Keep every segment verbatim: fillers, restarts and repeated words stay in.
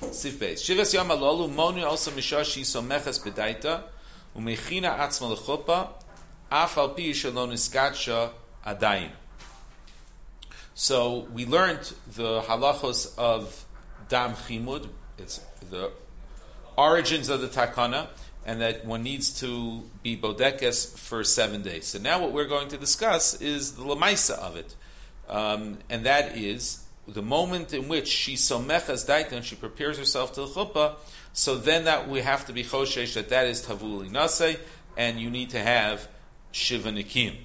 Sif Beis. Shivas Yom Alolu Monu also Mishashi Someches Bedaita Umechina Atzma Lechupa Af Al Pi Shalon Iskatsha Adayin. So we learned the halachos of Dam Chimud. It's the origins of the takana, and that one needs to be bodekes for seven days. So now what we're going to discuss is the lemaisa of it, um, and that is the moment in which she somechas daita and she prepares herself to the chuppah. So then that we have to be choshesh that that is tavul inaseh, and you need to have shiva nikim.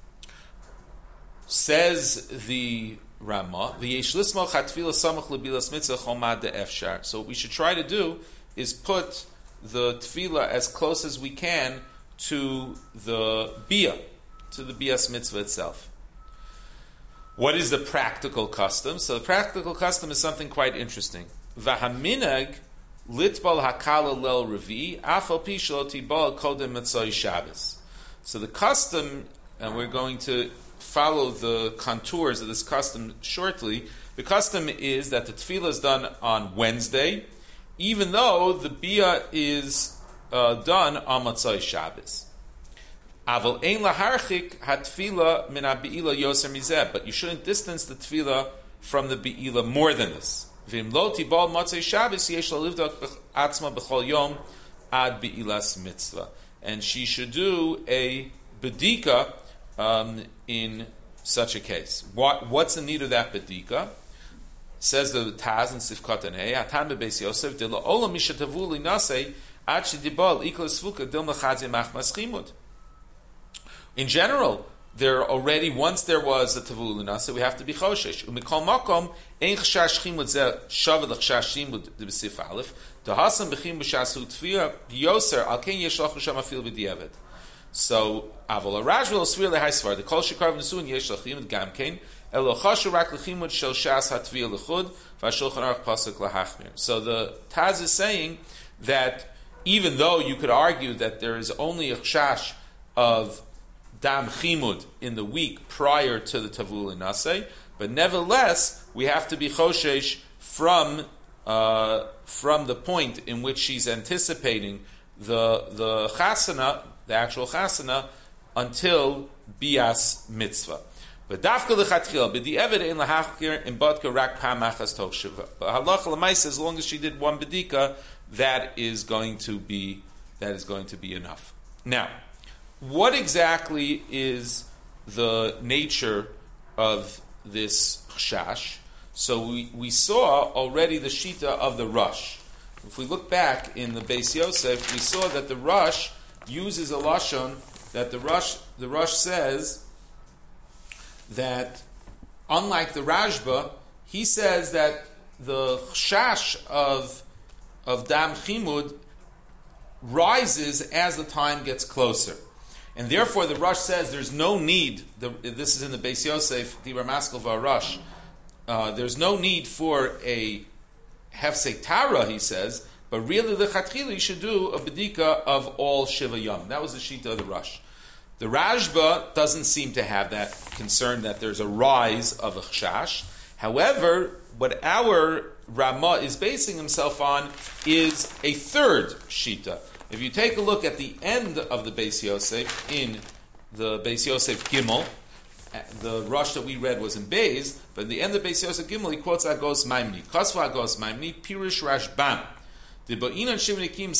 Says the Rama, so what we should try to do is put the tefillah as close as we can to the bia, to the bias mitzvah itself. What is the practical custom? So the practical custom is something quite interesting. V'haminag litbal hakala lel revi afal pi shelo tibal kodem mitzvah Shabbos. So the custom, and we're going to follow the contours of this custom shortly. The custom is that the tefillah is done on Wednesday, even though the bia is uh, done on Matzai Shabbos. Aval ein laharchik hatfila min habeila yoser mizeh, but you shouldn't distance the tefillah from the beila more than this. V'im lo tibal Matzai Shabbos yesh lalivdak atzma b'chol yom ad beilas mitzvah, and she should do a bedika um, in such a case. What, what's the need of that bedika? Says the Taz in Sifkat and Hey, Atan bebeis Yosef, Dila olam mishatavu linasei, ad shedibal iklas fuka dilma chadzi machmas chimud. In general, there already, once there was a tavul linasei, we have to be choshesh. Umikol makom, ein chashash chimud zeh shaved l'chashash chimud de besif aleph, dehasam bechim b'shasu tfiyah yoser, al ken yesh lachu sham afil b'diavad. So, Aval Rajvel Svir Lehaisvar, the Kol Shekarv Nesuin Yesh Lachim Gamkein, Elo Chashu Rak Lechimud Shel Shas Hatviyah Lechud, Vashulchan Aruch Pasuk Lahachmir. So the Taz is saying that even though you could argue that there is only a chash of Dam Chimud in the week prior to the Tavul Inaseh, but nevertheless, we have to be Choshesh from, uh, from the point in which she's anticipating the, the Chasana, the actual chasana, until bias mitzvah. But dafka lechatchil, but the eved in lahachkir in badka rak pamachas toch shiva. But halacha l'maisa, as long as she did one bedika, that is going to be that is going to be enough. Now, what exactly is the nature of this chashash? So we, we saw already the shita of the Rush. If we look back in the Beis Yosef, we saw that the Rush uses a lashon that the Rush the Rush says that, unlike the Rashba, he says that the chash of of Dam Chimud rises as the time gets closer, and therefore the Rush says there's no need. The, this is in the Beis Yosef, the Ramaskel Rush. Uh, there's no need for a hefsek tara, he says. But really, the chatchila, you should do a bedika of all shiva yom. That was the shita of the Rush. The Rashba doesn't seem to have that concern that there's a rise of a chash. However, what our Rama is basing himself on is a third shita. If you take a look at the end of the Beis Yosef, in the Beis Yosef Gimel, the Rush that we read was in Beis, but in the end of Beis Yosef Gimel, he quotes Agos Maimni. Kasva Agos Maimni, Pirush Rashbam. So this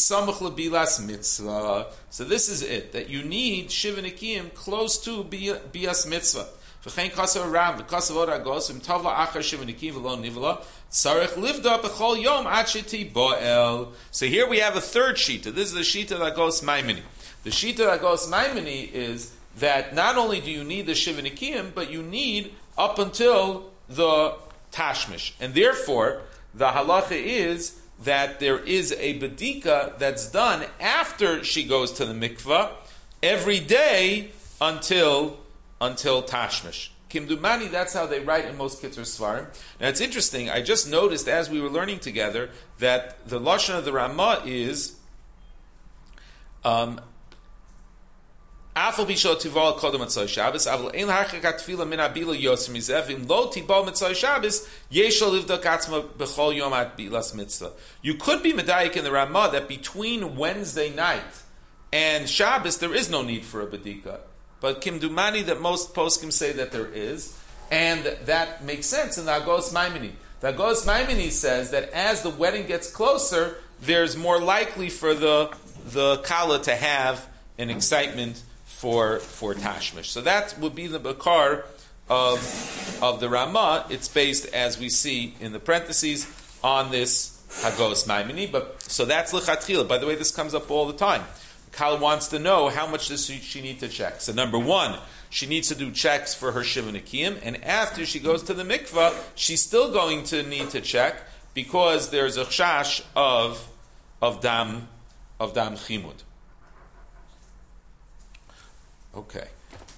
is it, that you need Shiva Nikim close to Bias Mitzvah. So here we have a third shita. This is the shita that goes Maimoni. The shita that goes Maimoni is that not only do you need the Shiva Nikim, but you need up until the Tashmish. And therefore, the halacha is that there is a bedika that's done after she goes to the mikvah every day until until Tashmish. Kimdumani, that's how they write in most Kitzur Svarim. Now it's interesting, I just noticed as we were learning together that the Lashon of the Ramah is um, Afal bishol tival kodem Motzei Shabbos. Avol ein harchakat tefila min abila yoser mizeh. Im lo tibal Motzei Shabbos yeshol livdak atzma bechol yom at bilas mitzvah. You could be medayik in the Ramah that between Wednesday night and Shabbos there is no need for a bedika. But kimdumani that most poskim say that there is, and that makes sense in the Agos Maimoni. The Agos Maimoni says that as the wedding gets closer, there's more likely for the the kala to have an excitement for for tashmish. So that would be the bakar of of the Ramah. It's based, as we see in the parentheses, on this Hagos Maimoni. But so that's lechatchila. By the way, this comes up all the time. The kala wants to know how much does she, she need to check. So number one, she needs to do checks for her shiva nekiyim, and after she goes to the mikvah, she's still going to need to check because there's a chash of of dam of dam chimud. Okay.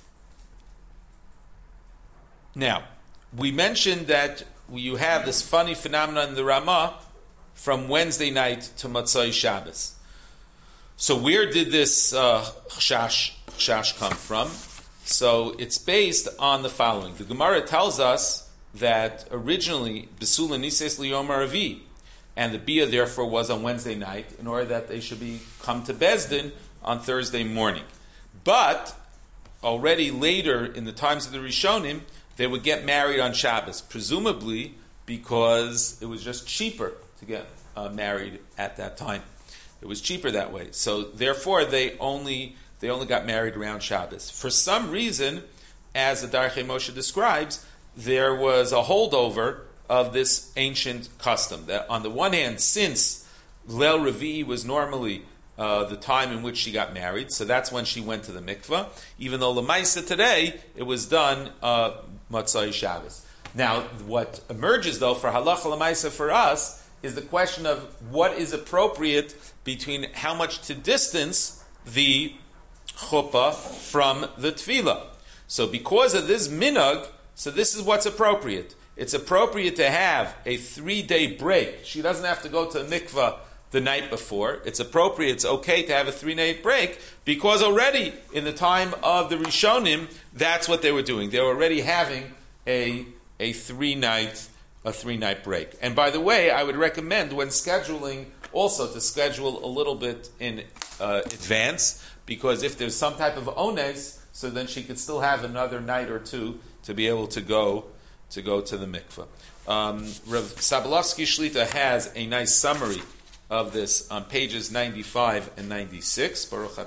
Now, we mentioned that you have this funny phenomenon in the Ramah from Wednesday night to Motzei Shabbos. So where did this uh, chash, chash come from? So it's based on the following. The Gemara tells us that originally, Besula Nises Liyom Aravi, and the Bia therefore was on Wednesday night in order that they should be come to Bezdin on Thursday morning. But already later in the times of the Rishonim, they would get married on Shabbos, presumably because it was just cheaper to get uh, married at that time. It was cheaper that way. So therefore, they only they only got married around Shabbos. For some reason, as the Darchei Moshe describes, there was a holdover of this ancient custom. That on the one hand, since Leil Revi'i was normally Uh, the time in which she got married, so that's when she went to the mikvah, even though Lamaisa today, it was done uh, Motzei Shabbos. Now, what emerges though for Halacha Lamaisa for us is the question of what is appropriate between how much to distance the chuppah from the tefillah. So because of this minhag, so this is what's appropriate. It's appropriate to have a three-day break. She doesn't have to go to the mikvah the night before. It's appropriate, it's okay to have a three-night break because already in the time of the Rishonim, that's what they were doing. They were already having a a three-night a three-night break. And by the way, I would recommend when scheduling also to schedule a little bit in uh, advance, because if there's some type of ones, so then she could still have another night or two to be able to go to go to the mikveh. Um, Rav Sabalovsky Shlita has a nice summary of this on pages ninety-five and ninety-six.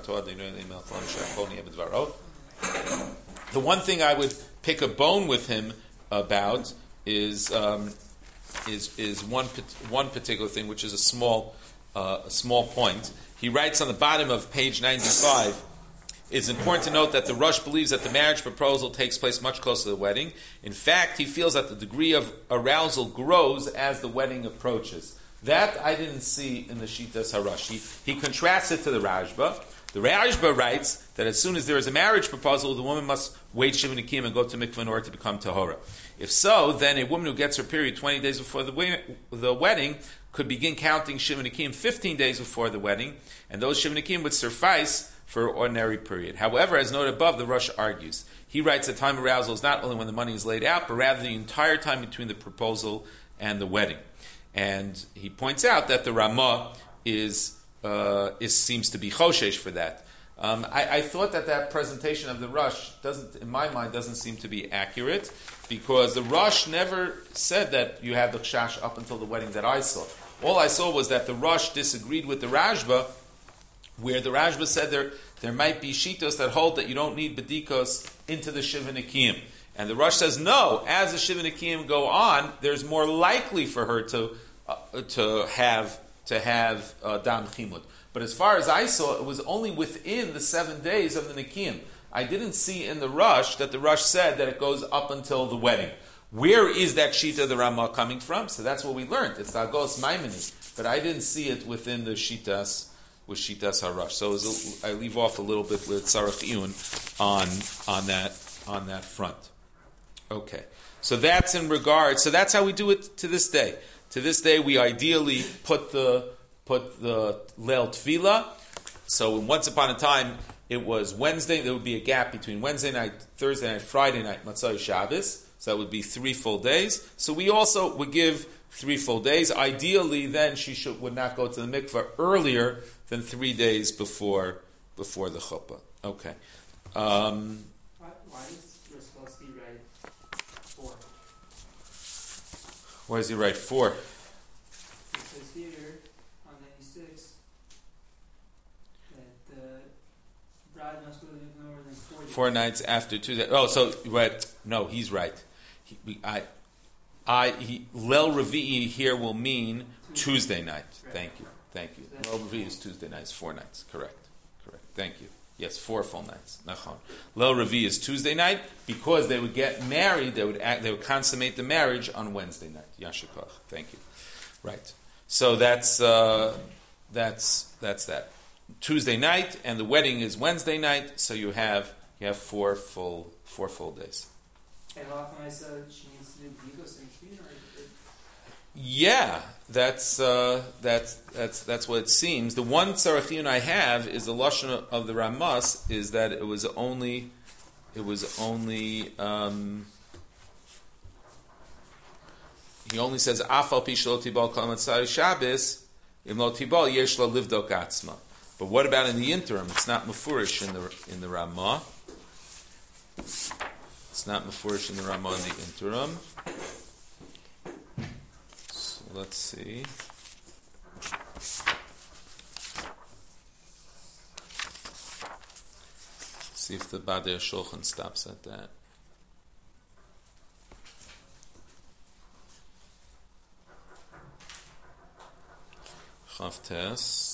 The one thing I would pick a bone with him about is um, is is one one particular thing, which is a small uh, a small point. He writes on the bottom of page ninety-five. It's important to note that the Rosh believes that the marriage proposal takes place much closer to the wedding. In fact, he feels that the degree of arousal grows as the wedding approaches. That I didn't see in the Shitas Harash. He, he contrasts it to the Rashba. The Rashba writes that as soon as there is a marriage proposal, the woman must wait Shiva Nikim and go to mikvah in order to become Tahora. If so, then a woman who gets her period twenty days before the, the wedding could begin counting Shiva Nikim fifteen days before the wedding, and those Shiva Nikim would suffice for an ordinary period. However, as noted above, the Rosh argues. He writes that time arousal is not only when the money is laid out, but rather the entire time between the proposal and the wedding. And he points out that the Ramah is, uh, is seems to be choshesh for that. Um, I, I thought that that presentation of the Rosh doesn't, in my mind, doesn't seem to be accurate, because the Rosh never said that you had the chash up until the wedding that I saw. All I saw was that the Rosh disagreed with the Rashba, where the Rashba said there there might be shitos that hold that you don't need bedikos into the Shiva Nikiyim. And the Rosh says, no, as the Shiva Nikiyim go on, there's more likely for her to uh, to have to have uh, dam chimud. But as far as I saw, it was only within the seven days of the Nikiyim. I didn't see in the Rosh that the Rosh said that it goes up until the wedding. Where is that Shita of the Ramah coming from? So that's what we learned. It's the Agos Maimoni. But I didn't see it within the Shitas, with Shitas HaRosh. So it was a, I leave off a little bit with Tzarech Iyun on, on, that, on that front. Okay. So that's in regard, so that's how we do it to this day. To this day, we ideally put the put the Leil Tefillah. So once upon a time, it was Wednesday. There would be a gap between Wednesday night, Thursday night, Friday night, Matzah Shabbos. So that would be three full days. So we also would give three full days. Ideally, then she should would not go to the mikveh earlier than three days before before the chuppah. Okay. Um, why, why is Rostovsky write four? Why does he write four? It says here on ninety-six that the bride must go no more than four days. Four nights after Tuesday. Oh, so right? No, he's right. He, we, I, I, he, Lel Revi'i here will mean Tuesday, Tuesday night. Right. Thank you, thank you. So Lel Revi'i is Tuesday nights, four nights. Correct, correct. Thank you. Yes, four full nights. Nachon. Lel Revi'i is Tuesday night because they would get married. They would act, they would consummate the marriage on Wednesday night. Yashikach. Thank you. Right. So that's uh, that's that's that. Tuesday night, and the wedding is Wednesday night. So you have you have four full four full days. And often I said she needs to do bigos and between, or it, yeah, that's uh, that's that's that's what it seems. The one tzarachiyun I have is the lashon of the Ramas is that it was only it was only um, he only says afal pi shelo tibal kol matzah Shabbos im lo tibal yesh lo livdok atzma. But what about in the interim? It's not mefurish in the in the Ramah. It's not mefurish in the Ramah in the interim. So let's see. See if the Badei Shulchan stops at that. Chavtes.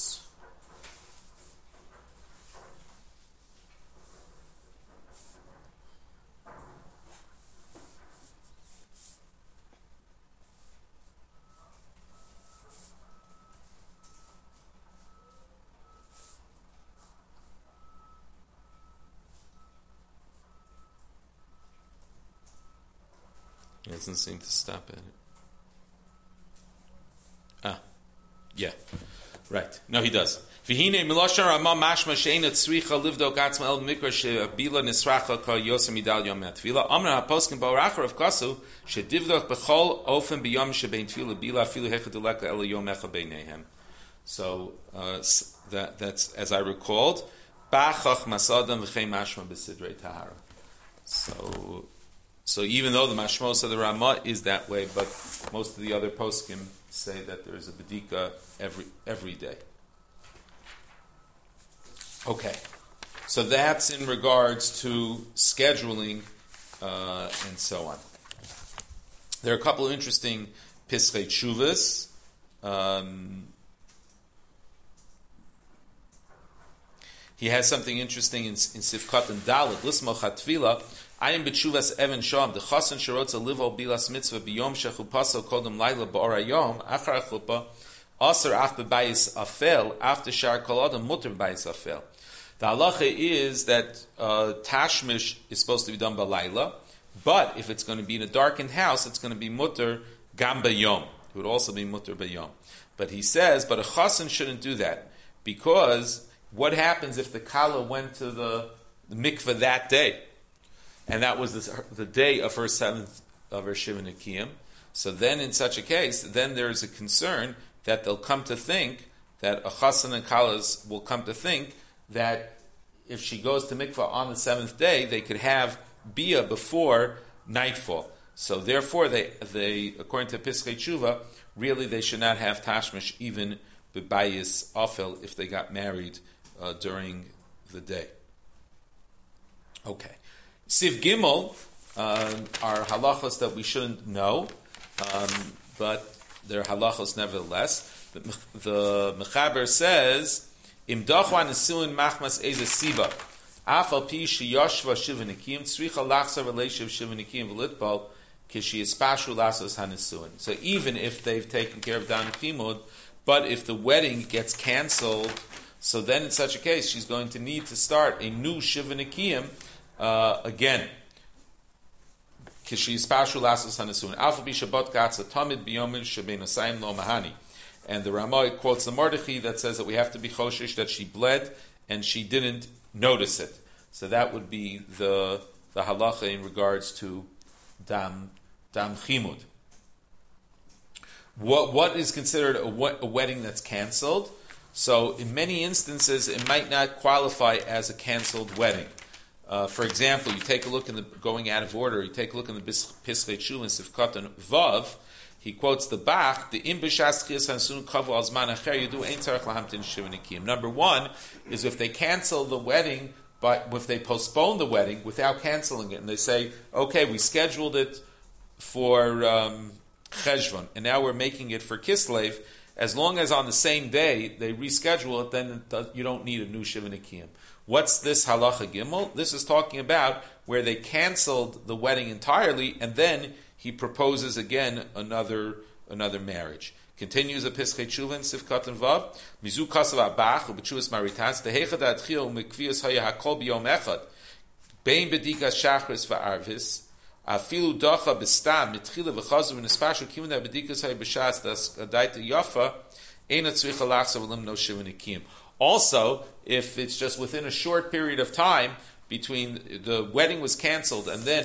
It doesn't seem to stop at it. Ah, yeah, right. No, he does. V'hine milosha Rama mashma she'ena tzricha livdok atzma el mikra she'bila nisracha ka yosem midal yom hatvila. Amra haposkim ba'orachar of kasu she'divdok b'chol ofen b'yom she'bein tefila bila afilu hechaduleka el yom echa beinehem. So uh, that that's as I recalled. Ba'chach masadam v'chei mashma b'sidrei tahara. So. So even though the mashmos of the Ramah is that way, but most of the other poskim say that there is a bedika every every day. Okay, so that's in regards to scheduling uh, and so on. There are a couple of interesting piskei tshuvas. Um, he has something interesting in, in Sifkat and Dalit. Lismo Chatvila. I am betshuvas Evan Sham. The chasen sherotza live al bilas mitzvah biyom shechu pasel kodem laila ba'ora yom achar chuppah aser ach bebayis afel after shar kol adam mutter bebayis afel. The halacha is that uh, tashmish is supposed to be done by laila, but if it's going to be in a darkened house, it's going to be mutter gam bayom. It would also be mutter bayom. But he says, but a chasen shouldn't do that because what happens if the kala went to the, the mikveh that day? And that was the, the day of her seventh of her Shiva Nikiyim. So then, in such a case, then there is a concern that they'll come to think that a chasan and kalas will come to think that if she goes to mikvah on the seventh day, they could have bia before nightfall. So therefore, they, they according to Piskei Tshuva, really they should not have tashmish even b'bayis afel if they got married uh, during the day. Okay. Siv Gimel uh, are halachos that we shouldn't know, um, but they're halachos nevertheless. The, the Mechaber says, "Im dochwa nesuin machmas eze siba, afal pi sheyoshva shiva nikim tzricha lachsa relationship shiva nikim v'litbal kishi espashu lasos hanesuin." So even if they've taken care of dan chimud, but if the wedding gets canceled, so then in such a case she's going to need to start a new shiva nikim. Uh, again, kishi spashu lasos hanesuin alpha bi shabbat gatsa tamid biyomin shebein asayim lo mahani, and the Ramah quotes the Mordechai that says that we have to be choshish that she bled and she didn't notice it. So that would be the the halacha in regards to dam dam chimud. What what is considered a, a wedding that's canceled? So in many instances, it might not qualify as a canceled wedding. Uh, for example, you take a look in the going out of order. You take a look in the Pischei Teshuvah Sifkat and Vav. He quotes the Bach, the Im b'shas chiyas hansun kavu al zman acher yidu ein tzarich lahamtin shiva nikim. Number one is if they cancel the wedding, but if they postpone the wedding without canceling it, and they say, okay, we scheduled it for um, Cheshvan, and now we're making it for Kislev, as long as on the same day they reschedule it, then it does, you don't need a new shiva nikim. What's this halacha gimel? This is talking about where they canceled the wedding entirely, and then he proposes again another another marriage. Continues a Pischei Teshuvah in Sifkat and Vav. Mizu kasav abach u'b'tshuvas maritas tehechad atchil u'mekvias haya hakol b'yom echad bein b'dikas shachris v'arvis afilu dacha b'stam mitchila v'chazu v'nespashu kimun b'dikas haya b'shas das adaita yafa eina tzricha lachsa v'lim no shiva nikim. Also, if it's just within a short period of time between the wedding was canceled and then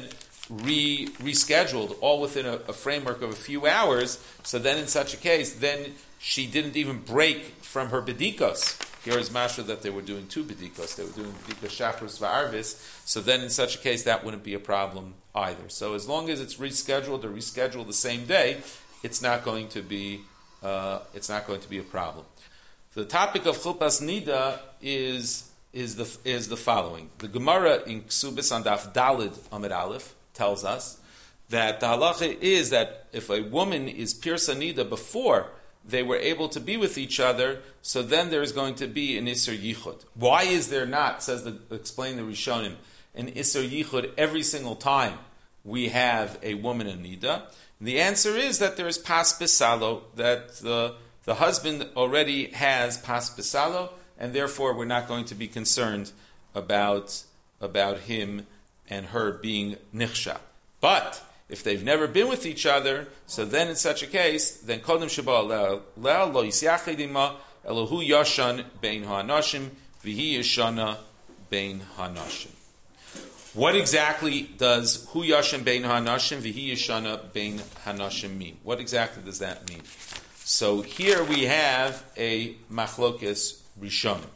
re rescheduled, all within a, a framework of a few hours, so then in such a case, then she didn't even break from her bedikos. Here is mashra that they were doing two bedikos. They were doing bedikos shachris va'arvis. So then in such a case, that wouldn't be a problem either. So as long as it's rescheduled or rescheduled the same day, it's not going to be uh, it's not going to be a problem. The topic of Chilpas Nida is is the is the following. The Gemara in Ksubis on Daf Dalid Amid Aleph tells us that the halacha is that if a woman is pirsa nida before they were able to be with each other, so then there is going to be an Isser Yichud. Why is there not, says the, explain the Rishonim, an Isser Yichud every single time we have a woman in nida? And the answer is that there is pas besalo, that the, the husband already has pas besalo, and therefore we're not going to be concerned about, about him and her being nichsha. But if they've never been with each other, so then in such a case, then kodem sheba le'al lo yisyachidima elohu yashan bein ha'anashim v'hi yashana bein ha'anashim. What exactly does hu yashan bein ha'anashim v'hi yashana bein ha'anashim mean? What exactly does that mean? So here we have a machlokes rishonim.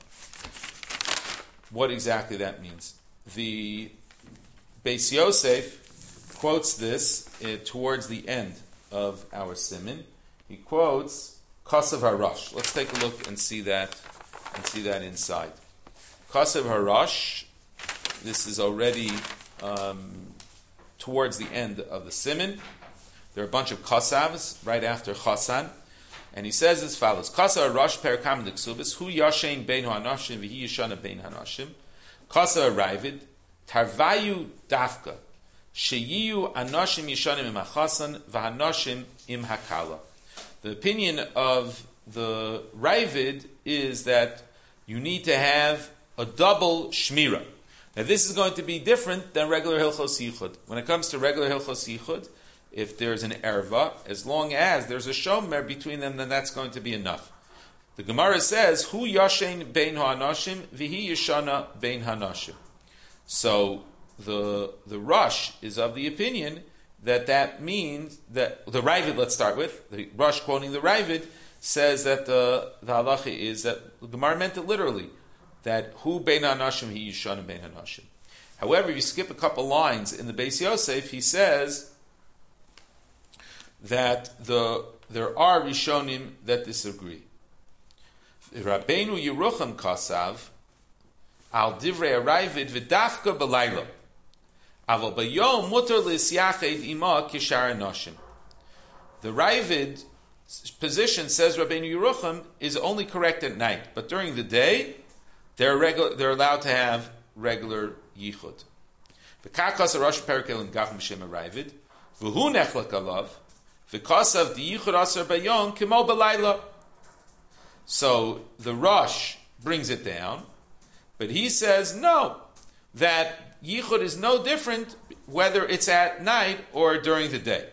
What exactly that means? The Beis Yosef quotes this uh, towards the end of our siman. He quotes Kasav Harash. Let's take a look and see that and see that inside. Kasav Harash. This is already um, towards the end of the siman. There are a bunch of kasavs right after Chasan, and he says as follows: Kasav Harash perikam d'ksubis hu yashein bein ha'anashim v'hi yishana bein ha'anashim. Kasav Ravid. Tarvayu dafka, sheyiyu anashim yishanim im hachasan v'hanashim im hakala. The opinion of the Ravid is that you need to have a double shmira. Now this is going to be different than regular hilchos yichud. When it comes to regular hilchos yichud, if there's an erva, as long as there's a shomer between them, then that's going to be enough. The Gemara says, Hu yashen bein ha'anashim v'hi yishana bein hanashim. So the the Rush is of the opinion that that means that the Ravid, let's start with the Rush quoting the Ravid, says that the the halacha is that the Gemara meant it literally, that hu bein hanashim he yishana bein hanashim. However, if you skip a couple lines in the Beis Yosef, he says that the there are Rishonim that disagree. Rabbeinu Yerucham Kasav al divrei Ravid v'dafka b'layla. Aval bayom mutar l'syached ima kishar nashim. The Ravid position, says Rabbeinu Yerucham, is only correct at night, but during the day they're regular, they're allowed to have regular yichud. V'kakas arash perikel and gach m'shem Ravid v'hu nechlak alav v'kasav the yichud aser bayom kimo b'layla. So the Rush brings it down. But he says, no, that yichud is no different whether it's at night or during the day.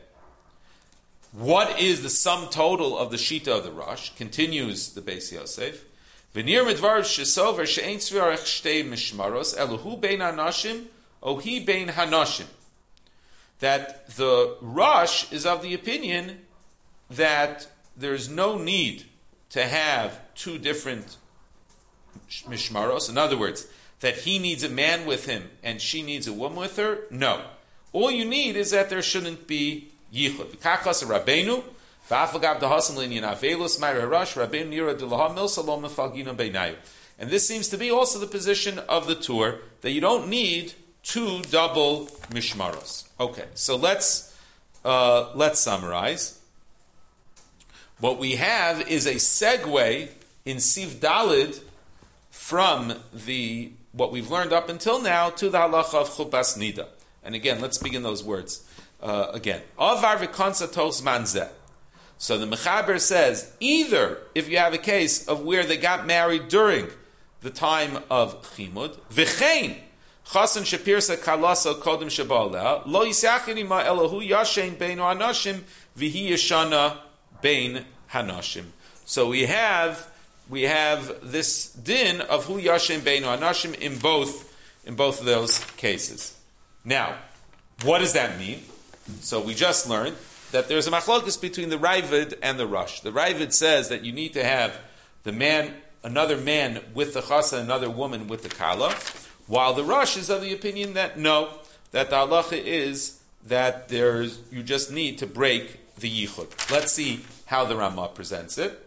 What is the sum total of the shita of the Rush? Continues the Beis Yosef. V'nir midvar shesover she'ein tzviarech shtei mishmaros eluhu bein hanashim ohi bein hanashim. That the Rosh is of the opinion that there's no need to have two different mishmaros. In other words, that he needs a man with him and she needs a woman with her. No. All you need is that there shouldn't be yichud. V'kachas Rabbeinu, v'afagav dehasam l'inyan avelus ma'ir harash Rabbeinu nira d'laha mil salom mefalgina beinayu. And this seems to be also the position of the Tur, that you don't need two double mishmaros. Okay, so let's uh, let's summarize. What we have is a segue in Siv Dalid from the what we've learned up until now to the halacha of chupas nida. And again, let's begin those words uh, again. Avar v'konsa tos manzeh. So the Mechaber says, either if you have a case of where they got married during the time of chimud, v'chein chasen shepirsa kalasa kodem shebaleh lo yisachin ima elahu yashen bein hanashim v'hi yeshana bein hanashim. So we have we have this din of hu yashem bein hanashim in both in both of those cases. Now, what does that mean? So we just learned that there's a machlokes between the Ravid and the Rosh. The Ravid says that you need to have the man, another man with the chasa, another woman with the kala, while the Rosh is of the opinion that no, that the halacha is that there's you just need to break the yichud. Let's see how the Ramah presents it.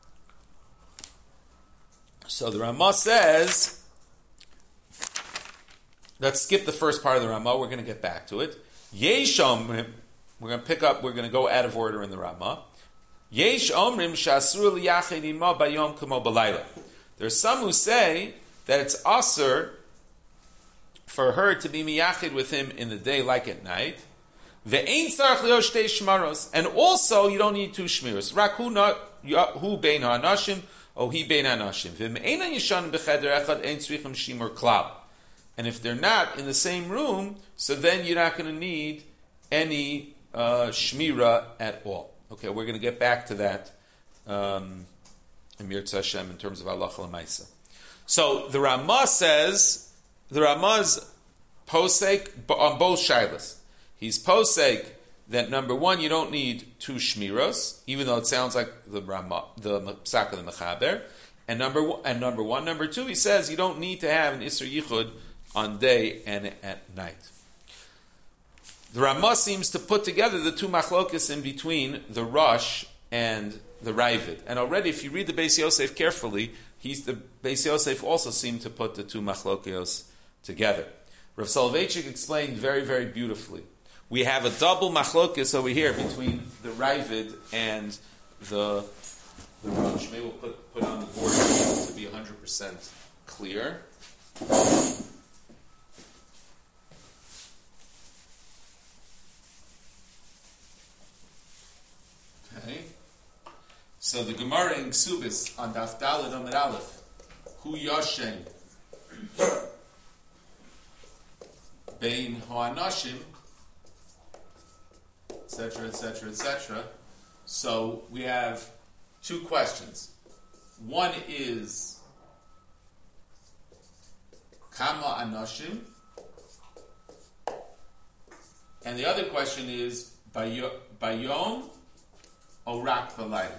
So the Ramah says, let's skip the first part of the Ramah. We're going to get back to it. Yesh omrim, we're going to pick up, we're going to go out of order in the Ramah. Yesh omrim shasru liyachid ima bayom kamo balayla. There's some who say that it's asur for her to be miyachid with him in the day like at night. Ve'ein tzarich liyos shtei shmaros. And also, you don't need two shmiros. Rak hu not hu bein ha'anashim, o hi bein ha'anashim. Ve'me'ein yishan b'cheder echad ein tzrichim shimur klal. And if they're not in the same room, so then you're not going to need any uh, shmira at all. Okay, we're going to get back to that um, in Mirtz Hashem in terms of halacha l'maisa. So the Ramah says, the Ramah's posek on both shilas. He's posek that number one, you don't need two shmiros, even though it sounds like the Ramah, the psak of the Mechaber. And number one, and number one, number two, he says you don't need to have an Isser Yichud on day and at night. The Ramah seems to put together the two machlokes in between the Rosh and the Ravid. And already, if you read the Beis Yosef carefully, he's the Beis Yosef also seemed to put the two machlokes together. Rav Soloveitchik explained very, very beautifully. We have a double machlokes over here between the Ravid and the the Rosh. Maybe we'll put, put on the board to be one hundred percent clear. Okay. So the Gemara in Ksubis on Daf Daled Amud Aleph, Hu Yashem Bein Ho'anashim, et cetera, et cetera, et cetera. So we have two questions. One is Kama Anashim, and the other question is Bayom Orak Valayla.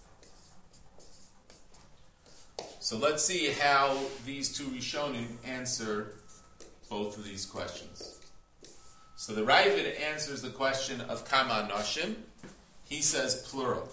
So let's see how these two Rishonim answer both of these questions. So the Ravid answers the question of Kama Anashim. He says plural.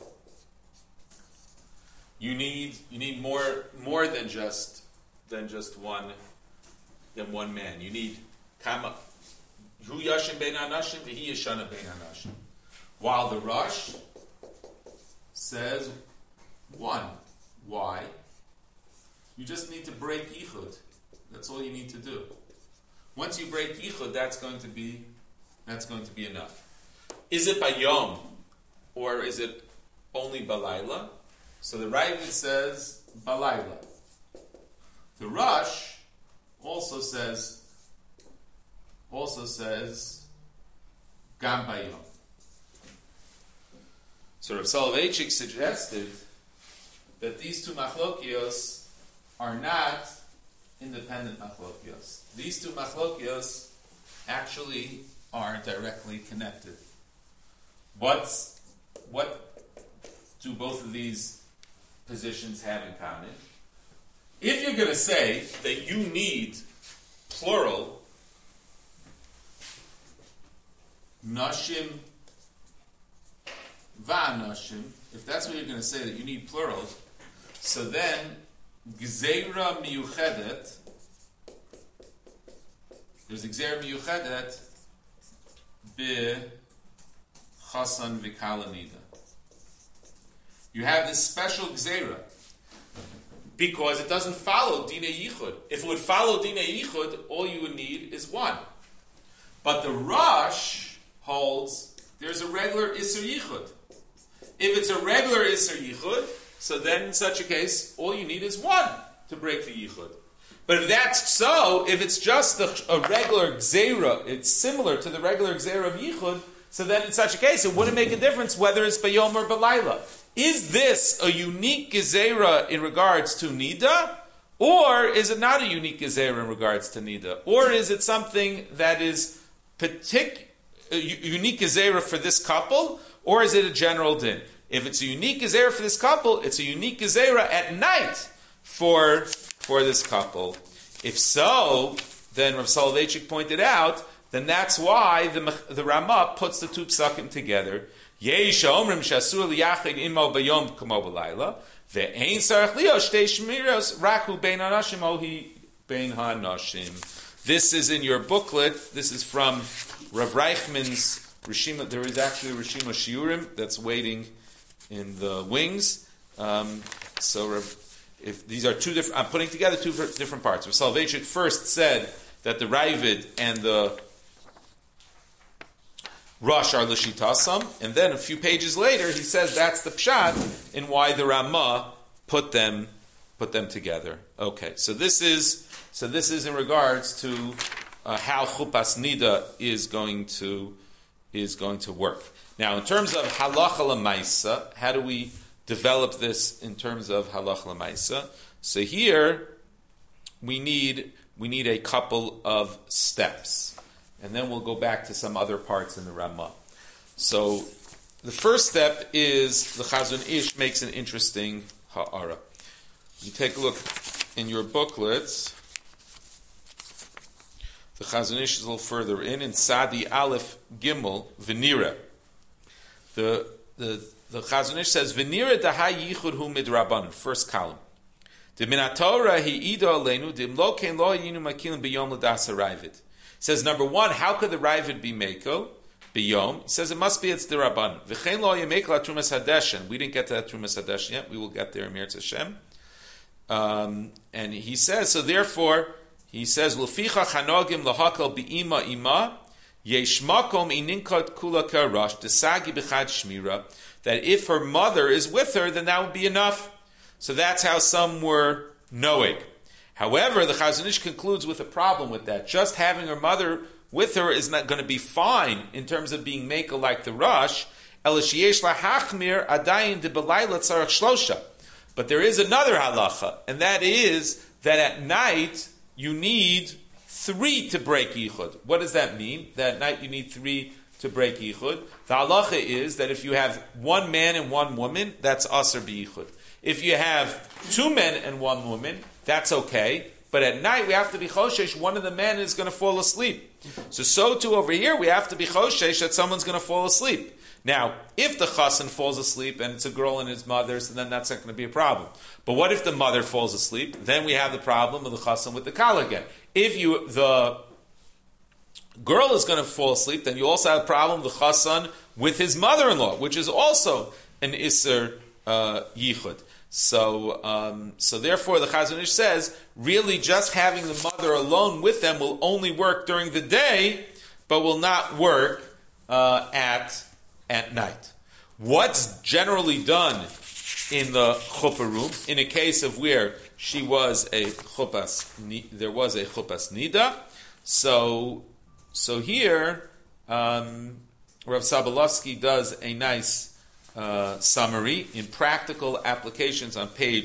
You need you need more more than just than just one than one man. You need Kama Hu Yashim Bein Anashim V'hi Yashana Bein Anashim. While the Rosh says one. Why? You just need to break Yichud. That's all you need to do. Once you break Yichud, that's going to be that's going to be enough. Is it by Yom or is it only Balayla? So the Ravid says Balayla. The Rosh also says also says Gam Bayom. So Rav Soloveitchik suggested that these two machlokios are not independent machlokios. These two machlokios actually are directly connected. What's, what do both of these positions have in common? If you're going to say that you need plural nashim va'nashim, if that's what you're going to say, that you need plural, so then gzeira miyuchedet, there's gzeira miyuchedet bi chasan v'kala nida. You have this special gzeira because it doesn't follow Dina Yichud. If it would follow Dina Yichud, all you would need is one. But the Rosh holds there's a regular Isser Yichud. If it's a regular Isser Yichud, so then in such a case, all you need is one to break the Yichud. But if that's so, if it's just a, a regular Gzeira, it's similar to the regular Gzeira of Yichud, so then in such a case, it wouldn't make a difference whether it's Bayom or Balayla. Is this a unique Gezerah in regards to Nida? Or is it not a unique Gezerah in regards to Nida? Or is it something that is partic- a unique Gezerah for this couple? Or is it a general din? If it's a unique Gezerah for this couple, it's a unique Gezerah at night for, for this couple. If so, then Rav Soloveitchik pointed out, then that's why the, the Ramah puts the two psakim together. Yeisha omrim shasur liyachid imo bayom kamo b'layla ve'ein sarach lio shtei shmiros raku bein hanashim ohi bein hanashim. This is in your booklet. This is from Rav Reichman's Rishima. There is actually a Rishima Shiurim that's waiting in the wings. Um, so Rav, if these are two different, I'm putting together two different parts. Rav Soloveitchik first said that the Ravid and the Rosh are l'shitasam, and then a few pages later he says that's the pshat in why the Ramah put them put them together. Okay, so this is so this is in regards to uh, how chupas nida is going to is going to work. Now, in terms of halacha l'maisa, how do we develop this in terms of halacha l'maisa? So here we need we need a couple of steps. And then we'll go back to some other parts in the Ramah. So the first step is the Chazon Ish makes an interesting ha'ara. You take a look in your booklets. The Chazon Ish is a little further in, in Sadi Aleph Gimel Venira. The the the Chazon Ish says Venira Daha Yichud Hu Midrabanan, first column. De Minatora Hi Ido Aleinu Dim Lo Ken Lo Yinu Makilim B'Yom L'Das Arayvid. Says number one, how could the Ravid be Meko? Biyom. He says it must be it's the Rabban. V'chein lo yemek la trumas hadeshen. We didn't get to that trumas hadeshen yet. We will get there in Mir Hashem. Um, and he says, so therefore, he says, L'ficha chanogim lahakal bi'ima ima yesh makom ininkot kula karash desagi b'chad shmira. That if her mother is with her, then that would be enough. So that's how some were knowing. However, the Chazon Ish concludes with a problem with that. Just having her mother with her is not going to be fine in terms of being Mekel like the Rosh. But there is another halacha, and that is that at night you need three to break Yichud. What does that mean? That at night you need three to break Yichud. The halacha is that if you have one man and one woman, that's Asr B'Yichud. If you have two men and one woman, that's okay. But at night, we have to be choshesh, one of the men is going to fall asleep. So, so too over here, we have to be choshesh that someone's going to fall asleep. Now, if the chassan falls asleep and it's a girl and his mother, so then that's not going to be a problem. But what if the mother falls asleep? Then we have the problem of the chassan with the kal again. If you the girl is going to fall asleep, then you also have a problem with the chassan with his mother-in-law, which is also an iser uh, yichud. So, um, so therefore, the Chazon Ish says, really, just having the mother alone with them will only work during the day, but will not work uh, at at night. What's generally done in the chuppah room in a case of where she was a chuppahs, there was a chuppahs nida? So, so here, um, Rav Sobolovsky does a nice Uh, summary in practical applications on page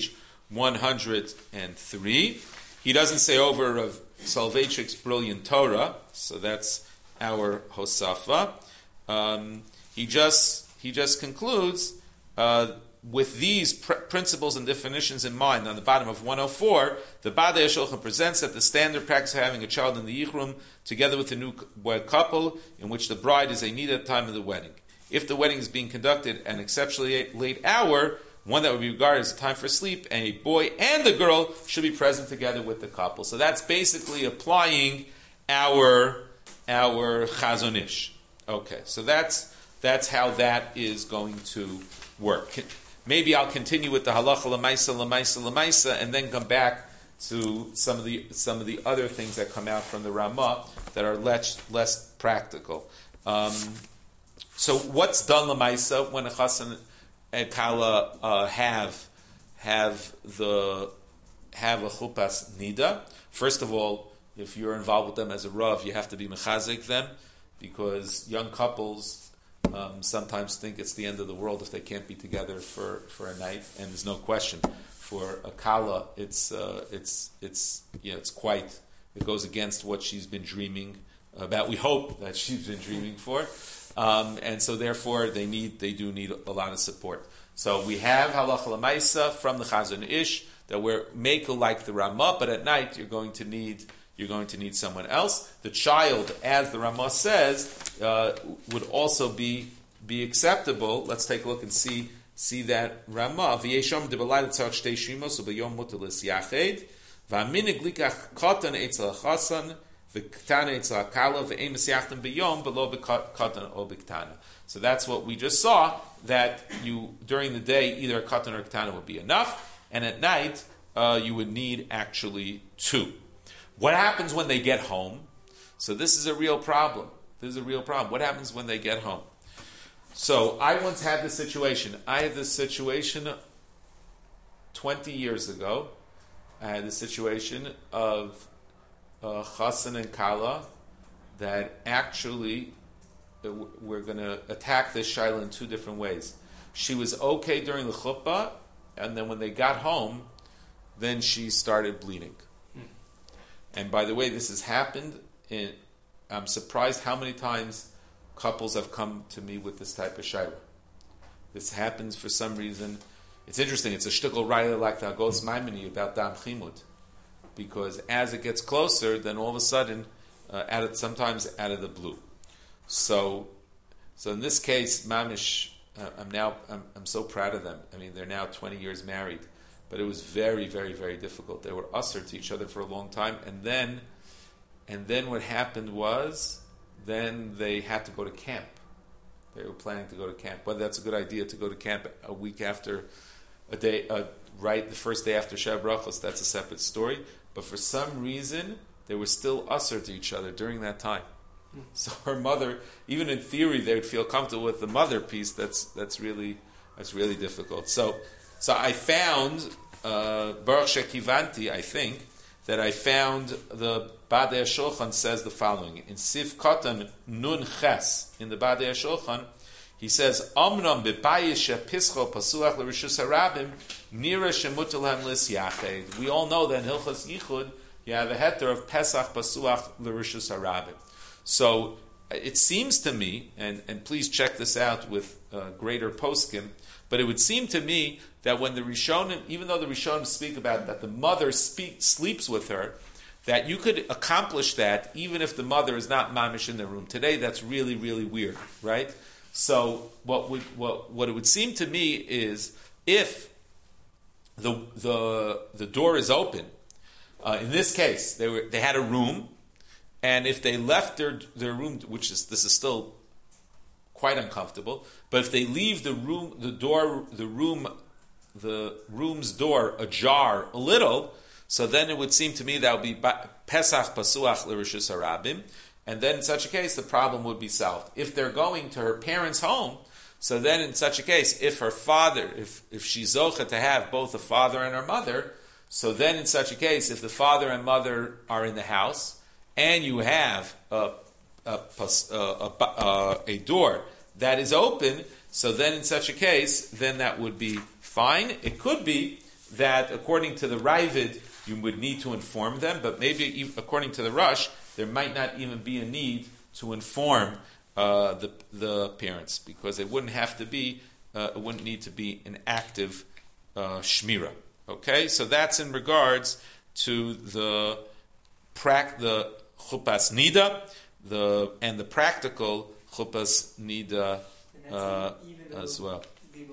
one hundred three. He doesn't say over of Soloveitchik's brilliant Torah, so that's our Hosafa. Um, he just he just concludes uh, with these pr- principles and definitions in mind. On the bottom of one oh four, the Badei HaShulchan presents that the standard practice of having a child in the Yichrum together with the new couple, in which the bride is a need at the time of the wedding. If the wedding is being conducted at an exceptionally late hour, one that would be regarded as a time for sleep, and a boy and a girl should be present together with the couple. So that's basically applying our our Chazon Ish. Okay, so that's that's how that is going to work. Maybe I'll continue with the halacha lemaisa, lemaisa, lemaisa, and then come back to some of the some of the other things that come out from the Ramah that are less less practical. Um, so what's done lemaisa when a chassan and kala uh, have have the have a chupas nida? First of all, if you're involved with them as a rav, you have to be mechazik them, because young couples um, sometimes think it's the end of the world if they can't be together for, for a night, and there's no question. For a kala, it's uh, it's it's you know, it's quite it goes against what she's been dreaming about. We hope that she's been dreaming for. Um, and so, therefore, they need they do need a lot of support. So we have halacha lemaisa from the Chazon Ish that we're make like the Ramah, but at night you're going to need you're going to need someone else. The child, as the Ramah says, uh, would also be be acceptable. Let's take a look and see see that Ramah. V'yeshom debelayla tzarich shtei shrimos u'b'yom mutar l'siyached v'aminig likach katan etzel chasan. So that's what we just saw, that you during the day either a katan or a ketana would be enough, and at night uh, you would need actually two. What happens when they get home? So this is a real problem. This is a real problem. What happens when they get home? So I once had this situation. I had this situation twenty years ago. I had the situation of Uh, Chassan and Kala, that actually uh, we're going to attack this Shaila in two different ways. She was okay during the chuppah, and then when they got home, then she started bleeding. Hmm. And by the way, this has happened. In, I'm surprised how many times couples have come to me with this type of Shaila. This happens for some reason. It's interesting. It's a shtickle raya like the Agos Maimoni about Dam Chimud. Because as it gets closer, then all of a sudden, uh, out of, sometimes out of the blue. So, so in this case, Mamish, uh, I'm now, I'm, I'm so proud of them. I mean, they're now twenty years married, but it was very, very, very difficult. They were usher to each other for a long time, and then, and then what happened was, then they had to go to camp. They were planning to go to camp. Whether that's a good idea to go to camp a week after, a day, uh, right, the first day after Sheva Brachos, that's a separate story. But for some reason, they were still usher to each other during that time. Mm. So her mother, even in theory, they would feel comfortable with the mother piece. That's that's really that's really difficult. So so I found uh, Baruch Shekivanti. I think that I found the Badei HaShulchan says the following in Sif Katan Nun Ches in the Badei HaShulchan. He says, Omnam bebayisha pischo pasuach l'rishus harabim nira shemutal hem lisyached. We all know that in Hilchos Yichud you have a heter of Pesach pasuach l'rishus harabim. So it seems to me, and, and please check this out with uh, greater poskim, but it would seem to me that when the Rishonim, even though the Rishonim speak about that the mother speak, sleeps with her, that you could accomplish that even if the mother is not mamish in the room. Today that's really, really weird, right? So what would what what it would seem to me is if the the the door is open, uh, in this case they were they had a room, and if they left their their room, which is this is still quite uncomfortable, but if they leave the room the door the room the room's door ajar a little, so then it would seem to me that would be Pesach Pasuach l'Rishus Harabim. And then in such a case, the problem would be solved. If they're going to her parents' home, so then in such a case, if her father, if, if she's zocha to have both a father and her mother, so then in such a case, if the father and mother are in the house, and you have a, a, a, a, a door that is open, so then in such a case, then that would be fine. It could be that according to the Ravid, you would need to inform them, but maybe according to the Rush, there might not even be a need to inform uh, the the parents, because it wouldn't have to be, uh, it wouldn't need to be an active uh, shmira. Okay, so that's in regards to the prac the chupas nida, the and the practical chupas nida uh, as well.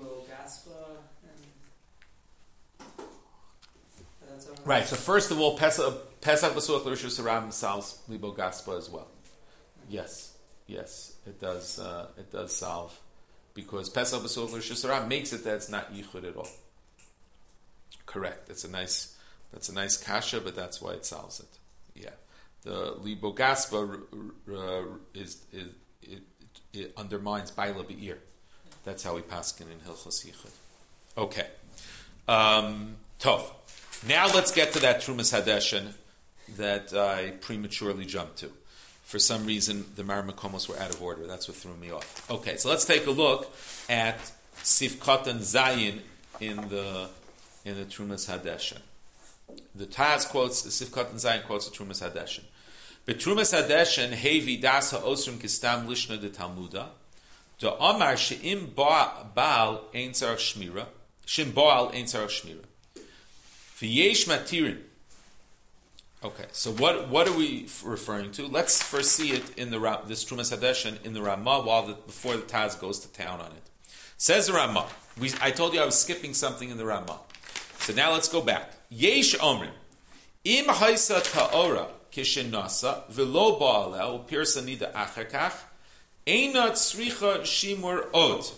Right. So first of all, Pesach Pesach B'Suach L'Rishus Harabim solves Libo Gaspa as well. Yes, yes, it does. Uh, it does solve, because Pesach B'Suach L'Rishus Harabim makes it that it's not yichud at all. Correct. That's a nice. That's a nice kasha, but that's why it solves it. Yeah. The Libo Gaspa uh, is, is it, it undermines Baila Be'ir. That's how we paskin in Hilchos Yichud. Okay. Um, Tov. Now let's get to that Trumas Hadeshin that I prematurely jumped to. For some reason, the Mar Makomos were out of order. That's what threw me off. Okay, so let's take a look at Sifkat and Zayin in the in the Trumas Hadeshin. The Taz quotes the Sifkat and Zayin quotes the Trumas Hadeshin. But Trumas Hadeshin hevi das haosrim kistam lishna de Talmuda the Amar sheim baal ein tzarach shmira shim baal ein tzarach shmira. V'yesh matirin. Okay, so what what are we referring to? Let's first see it in the this Trumas Hadeshin in the Ramah while the, before the Taz goes to town on it. Says the Ramah. We, I told you I was skipping something in the Ramah. So now let's go back. Yesh omrim im haisa ta'ora kishin nasa v'lo ba'alel pirsa nida achakach einat tzricha shimur od.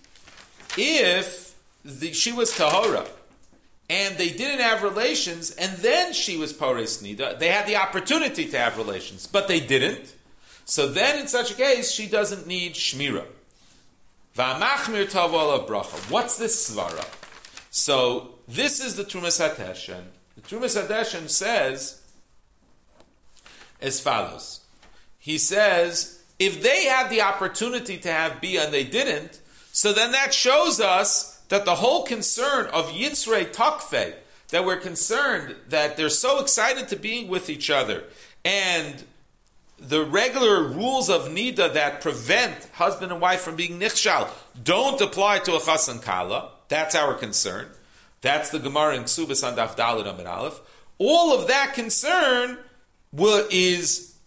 If the, she was tahora and they didn't have relations, and then she was Pores Nida, they had the opportunity to have relations, but they didn't. So then, in such a case, she doesn't need Shmira. V'amachmir tavola bracha. What's this svara? So, this is the Trumas Hadeshin. The Trumas Hadeshin says as follows. He says, if they had the opportunity to have Bia and they didn't, so then that shows us that the whole concern of Yitzrei Takfei, that we're concerned that they're so excited to be with each other, and the regular rules of Nida that prevent husband and wife from being Nichshal don't apply to a Chas and Kala. That's our concern. That's the Gemara in Ksubas on Daf Daled Amid Aleph. All of that concern will, is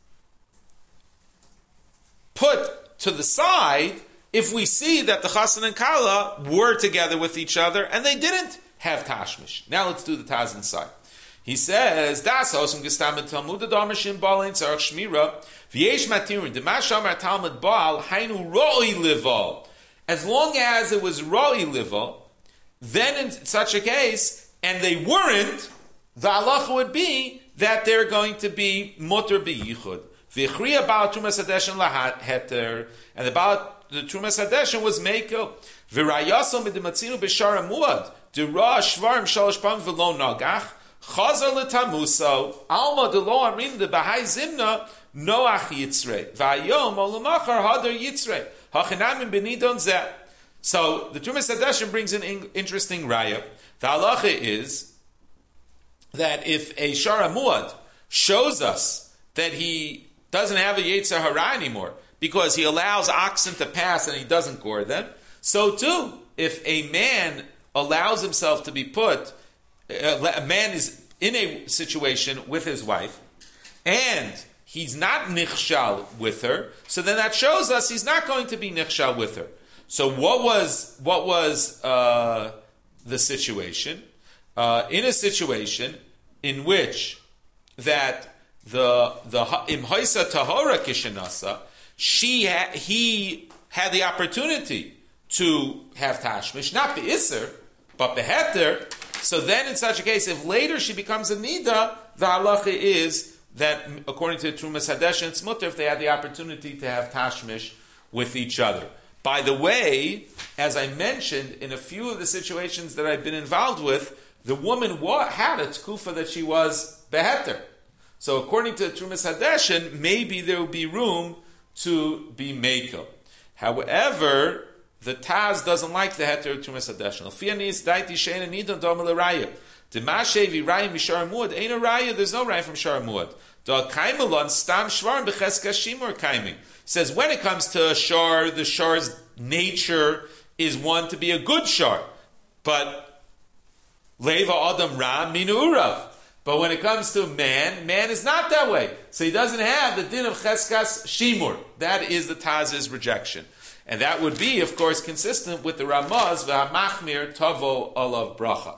put to the side if we see that the Chassan and Kala were together with each other and they didn't have Tashmish. Now let's do the Taz inside. He says, Das Hosum Gestam in Talmud Adarmashim Baal in Tzarach Shmira V'yesh Matirin Demash Amar Talmud Baal Hainu Roi Lival. As long as it was Roi Lival, then in such a case, and they weren't, the halacha would be that they're going to be Mutter B'yichud. V'chriya Baal Trumas Hadeshin Laheter, and the Baal the Trumas Hadeshin was Meiko. V'rayasom b'dematzinu b'shara muad. D'ra shvarim shalosh pam v'lo nagach. Chazar l'tamuso. Alma d'lo amrim d'bahai zimna noach yitzrei. V'ayom olamachar hadar yitzrei. Hachinamim b'nidon zeh. So the Trumas Hadeshin brings an in- interesting raya. The halacha is that if a shara muad shows us that he doesn't have a yetzer hara anymore, because he allows oxen to pass and he doesn't gore them, so too, if a man allows himself to be put, a man is in a situation with his wife, and he's not nichshal with her, so then that shows us he's not going to be nichshal with her. So what was what was uh, the situation? Uh, in a situation in which that the the imhaisa tahora kishanasa, She ha- he had the opportunity to have tashmish, not the iser, but the heter. So then, in such a case, if later she becomes a nida, the halacha is that, according to Trumas Hadeshin, it's mutter if they had the opportunity to have tashmish with each other. By the way, as I mentioned, in a few of the situations that I've been involved with, the woman wa- had a tkufa that she was beheter. So, according to Trumas Hadeshin, maybe there will be room to be meiko. However, the Taz doesn't like the heter of Trumas Hadeshin. Demashevi raya mishar muad. Ain't a raya. There's no raya from shar muad. Da kaimelon stam shvar becheska shimur kaiming. Says when it comes to shar, the shar's nature is one to be a good shar, but leva adam ra minurav. But when it comes to man, man is not that way. So he doesn't have the din of cheskas shimur. That is the Taz's rejection. And that would be, of course, consistent with the Ramaz v'hamachmir tavo olav bracha.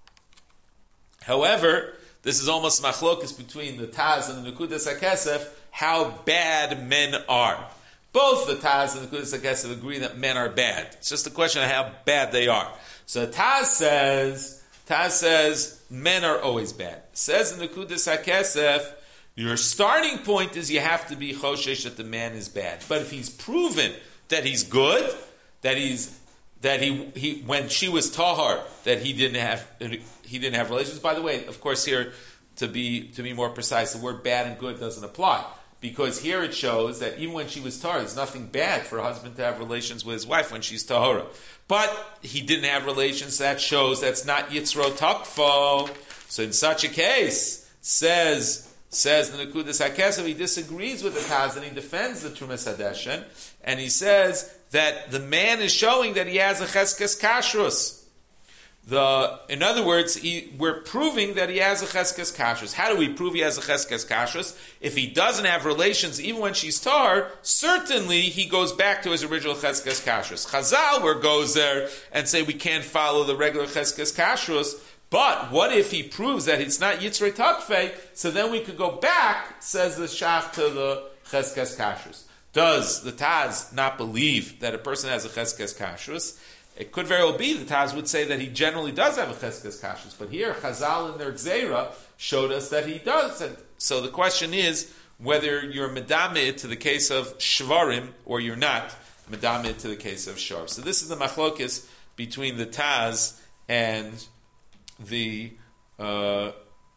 However, this is almost machlokus between the Taz and the Nekudas HaKesef, how bad men are. Both the Taz and the Nekudas HaKesef agree that men are bad. It's just a question of how bad they are. So Taz says, Taz says, men are always bad. Says in the Nekudas HaKesef, your starting point is you have to be choshesh that the man is bad. But if he's proven that he's good, that he's that he he when she was tahar, that he didn't have he didn't have relations. By the way, of course, here to be to be more precise, the word bad and good doesn't apply, because here it shows that even when she was tahar, there's nothing bad for a husband to have relations with his wife when she's tahara. But he didn't have relations. That shows that's not yitzro takfo. So in such a case, says. Says the Nekudas HaKesef, he disagrees with the Taz and he defends the Trumas Hadeshen, and he says that the man is showing that he has a cheskes kashrus. The, in other words, he, we're proving that he has a cheskes kashrus. How do we prove he has a cheskes kashrus? If he doesn't have relations, even when she's tar, certainly he goes back to his original cheskes kashrus. Chazal where goes there and say we can't follow the regular cheskes kashrus. But what if he proves that it's not Yitzrei Takfei? So then we could go back, says the Shach, to the Cheskes Kashrus. Does the Taz not believe that a person has a Cheskes Kashrus? It could very well be the Taz would say that he generally does have a Cheskes Kashrus. But here, Chazal in their Gzeira showed us that he does. And so the question is whether you're Medamid to the case of Shvarim or you're not Medamid to the case of Shar. So this is the Machlokis between the Taz and the uh,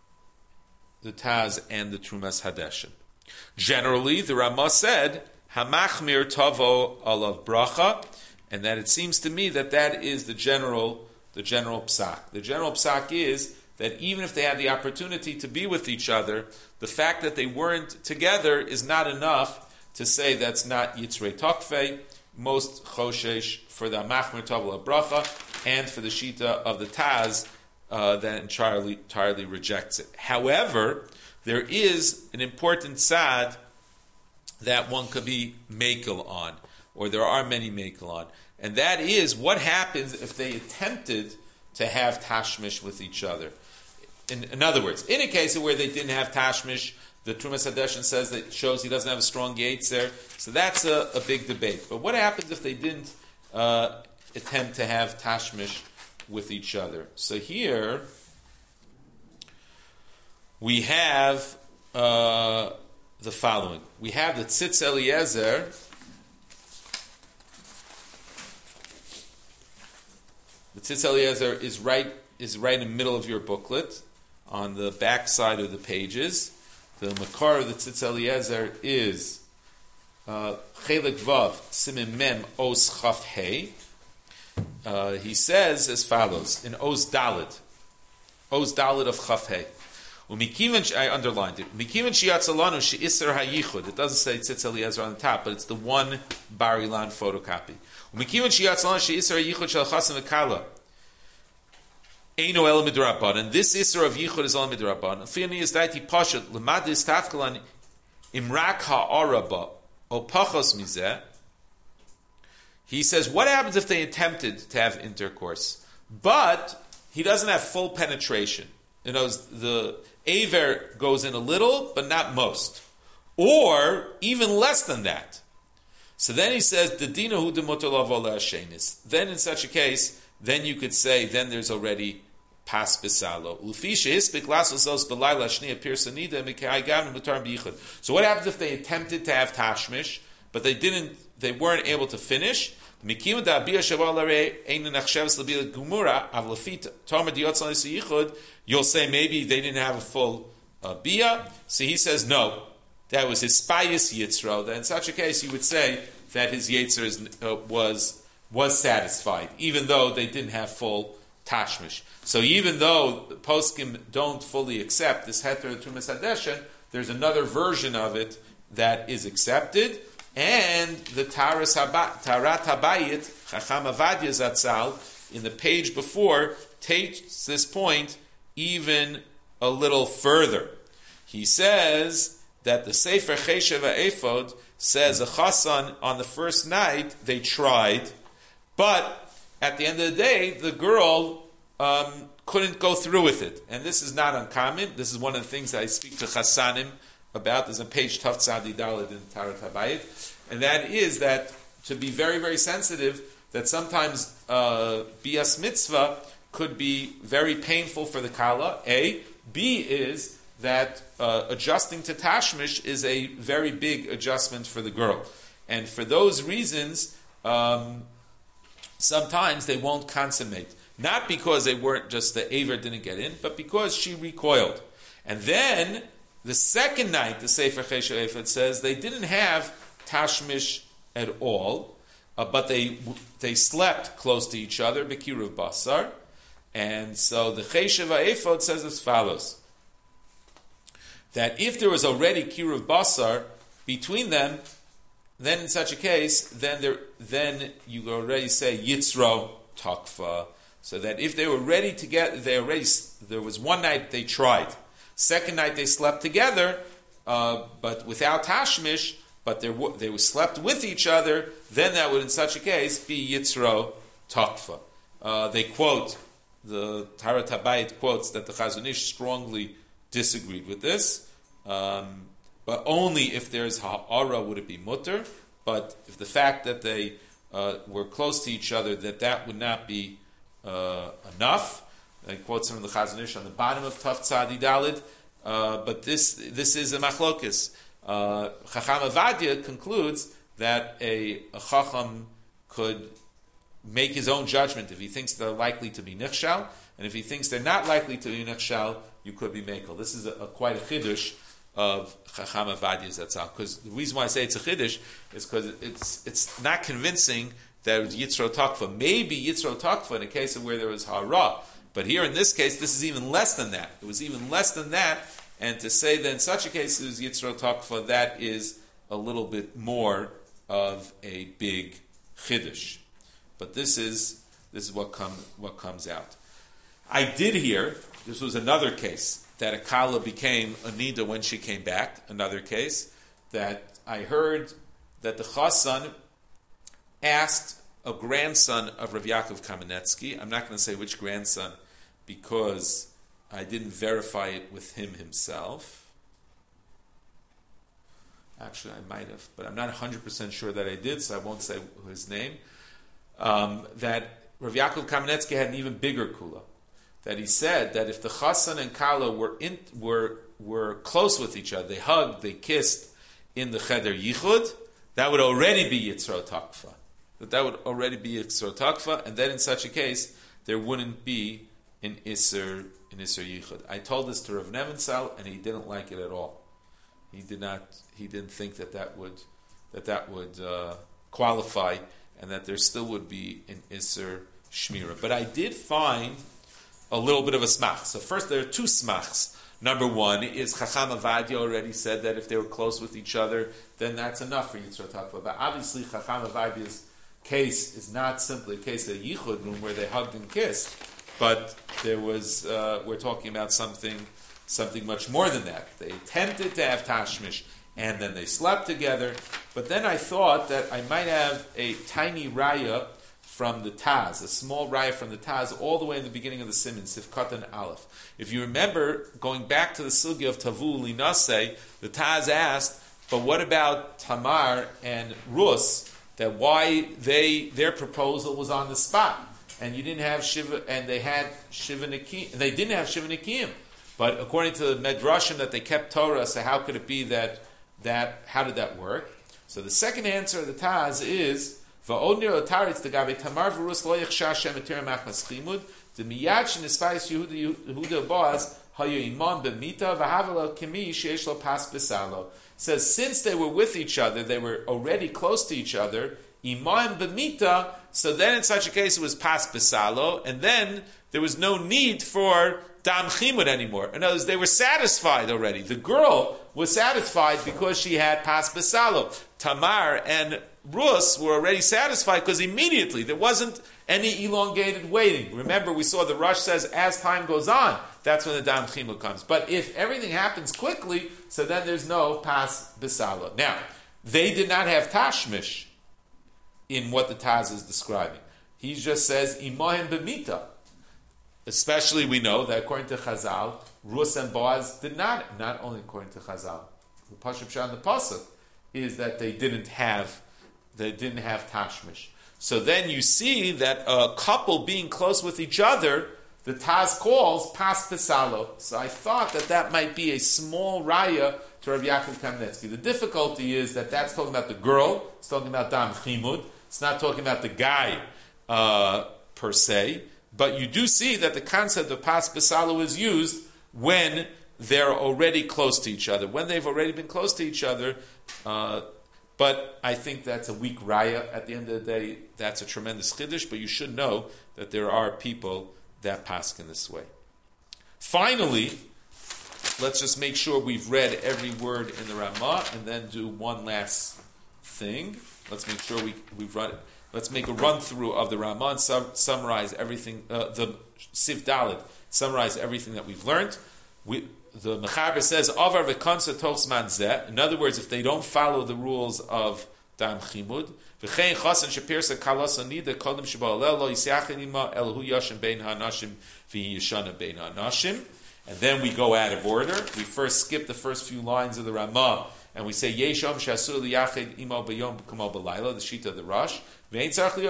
the Taz and the Trumas Hadeshen. Generally, the Ramah said, Hamachmir tavo alav bracha, and that it seems to me that that is the general the general psak. The general psak is that even if they had the opportunity to be with each other, the fact that they weren't together is not enough to say that's not Yitzrei Takfei. Most choshesh for the Hamachmir tavo alav bracha and for the Shita of the Taz, Uh, that entirely, entirely rejects it. However, there is an important sad that one could be makel on, or there are many makel on, and that is what happens if they attempted to have tashmish with each other. In, in other words, in a case where they didn't have tashmish, the Trumas Hadeshen says that shows he doesn't have a strong gates there, so that's a, a big debate. But what happens if they didn't uh, attempt to have tashmish with each other? So here we have uh, the following. We have the Tzitz Eliezer. The Tzitz Eliezer is right is right in the middle of your booklet, on the back side of the pages. The Makar of the Tzitz Eliezer is Chelik Vav Simim Mem Os Chaf Hei. Uh, he says as follows in Oz Dalit, Oz Dalit of Chafhei. I underlined it. Mikivan shiyatzalanu she'isser hayichud. It doesn't say Tzitz Eliezer on the top, but it's the one Bar-Ilan photocopy. Mikivan shiyatzalanu she'isser hayichud shel chasim v'kala. Eino el midrabban, and this isser of yichud is el midrabban. Fiani is daiti pashat lemadis tafkalan imrak ha'araba o pachos mizeh. He says, what happens if they attempted to have intercourse, but he doesn't have full penetration? You know, the aver goes in a little, but not most, or even less than that. So then he says, then in such a case, then you could say, then there's already pas bisalo. So what happens if they attempted to have tashmish, but they didn't? They weren't able to finish. You'll say maybe they didn't have a full uh, bia. So he says no, that was his spayis yitzro. That in such a case you would say that his yetzer is, uh, was was satisfied, even though they didn't have full tashmish. So even though the poskim don't fully accept this heter tumas hadeshen, there's another version of it that is accepted, and the Taras Haba, Tarat Habayit Chacham Avadia Zatzal in the page before takes this point even a little further. He says that the Sefer Cheshev HaEphod says a chasan on the first night they tried, but at the end of the day the girl um, couldn't go through with it, and this is not uncommon. This is one of the things that I speak to chasanim about. There's a page Tav Tzadi Daled in Tarat Habayit, and that is that to be very very sensitive that sometimes uh, bias mitzvah could be very painful for the kala. A. B is that uh, adjusting to tashmish is a very big adjustment for the girl. And for those reasons, um, sometimes they won't consummate. Not because they weren't just the aver didn't get in, but because she recoiled. And then, the second night, the Sefer Cheshev HaEphod says, they didn't have tashmish at all, uh, but they they slept close to each other, Bekiruv Basar. And so the Cheshev HaEphod says as follows, that if there was already Kiruv Basar between them, then in such a case, then there, then you already say Yitzro Takfa. So that if they were ready to get, they already, there was one night they tried. Second night they slept together, uh, but without Tashmish, but they, they were slept with each other, then that would in such a case be Yitzro Takfa. Uh, they quote, the Tarat Habayit quotes that the Chazon Ish strongly disagreed with this, um, but only if there's ha'ara would it be mutter. But if the fact that they uh, were close to each other, that that would not be uh, enough. I quote some of the Chazon Ish on the bottom of Taf Tzadi Dalid. Uh, but this this is a machlokes. Uh, Chacham Avadia concludes that a, a chacham could make his own judgment if he thinks they're likely to be nichshal, and if he thinks they're not likely to be nichshal, you could be mekel. This is a, a quite a chiddush of Chacham Avadia Zatzal. Because the reason why I say it's a chiddush is because it's it's not convincing that it was Yitzro Takfa. Maybe Yitzro Takfa in a case of where there was hara, but here in this case, this is even less than that. It was even less than that, and to say that in such a case it was Yitzro Takfa, that is a little bit more of a big chiddush. But this is this is what come what comes out. I did hear, this was another case, that a kala became a nida when she came back. Another case that I heard that the chasan asked a grandson of Rav Yaakov Kamenetsky. I'm not going to say which grandson because I didn't verify it with him himself. Actually, I might have, but I'm not one hundred percent sure that I did, so I won't say his name. Um, that Rav Yaakov Kamenetsky had an even bigger kula. That he said that if the chasan and kala were in, were were close with each other, they hugged, they kissed in the cheder yichud, that would already be yitzro takfa. That that would already be yitzro takfa, and then in such a case there wouldn't be an iser an iser yichud. I told this to Rav Nevensal, and he didn't like it at all. He did not. He didn't think that that would that that would uh, qualify, and that there still would be an iser shmira. But I did find a little bit of a smach. So first, there are two smachs. Number one is Chacham Avadia already said that if they were close with each other, then that's enough for Yitzro Takva. But obviously, Chacham Avadia's case is not simply a case of yichud room where they hugged and kissed, but there was uh, we're talking about something something much more than that. They attempted to have tashmish, and then they slept together. But then I thought that I might have a tiny raya from the Taz, a small raya from the Taz, all the way in the beginning of the Siman, Sifkat and Aleph. If you remember, going back to the sugya of Tavu Linase, the Taz asked, but what about Tamar and Rus, that why they their proposal was on the spot, and you didn't have Shiva, and they had Shiva Nikim, they didn't have Shiva Nikim, but according to the Medrashim that they kept Torah, so how could it be that that how did that work? So the second answer of the Taz is Va'odnir otaritz degabe Tamar v'Rus lo yechsha Hashem eter machmas chimud the miyad shenispais Yehuda Yehuda Boaz hayu iman b'mita v'havelo kemi sheish lo pas b'salo. Says since they were with each other, they were already close to each other. Imaim b'mita, so then in such a case it was pas besalo, and then there was no need for dam chimud anymore. In other words, they were satisfied already. The girl was satisfied because she had pas besalo. Tamar and Rus were already satisfied because immediately there wasn't any elongated waiting. Remember, we saw the Rush says as time goes on, that's when the dam chimud comes. But if everything happens quickly, so then there's no pas besalo. Now, they did not have tashmish in what the Taz is describing. He just says imahin b'mita. Especially we know that according to Chazal, Rus and Boaz did not, not only according to Chazal, the Pashup Shah and the Pasuk is that they didn't have, they didn't have tashmish. So then you see that a couple being close with each other, the Taz calls pas pesalo. So I thought that that might be a small raya to Rabbi Yaakov Kamenetsky. The difficulty is that that's talking about the girl, it's talking about dam chimud, it's not talking about the guy uh, per se. But you do see that the concept of pas besalo is used when they're already close to each other, when they've already been close to each other. Uh, but I think that's a weak raya. At the end of the day, that's a tremendous chiddush. But you should know that there are people that paskin this way. Finally, let's just make sure we've read every word in the Ramah, and then do one last thing. Let's make sure we we've run it. Let's make a run through of the Ramah and sum, summarize everything. Uh, the Sif Dalet summarize everything that we've learned. We, the Mechaber says Avar v'kansa tochs man zeh. In other words, if they don't follow the rules of dam chimud, v'chein chasan shepirsa kalas anida kodim sheba'olel lo yisiachin ima el hu yashim bein ha'anashim v'hi yishana bein ha'anashim. And then we go out of order. We first skip the first few lines of the Ramah, and we say Yesham shasur liyachid imo b'yom k'mo b'layla, the sheet of the Rosh. And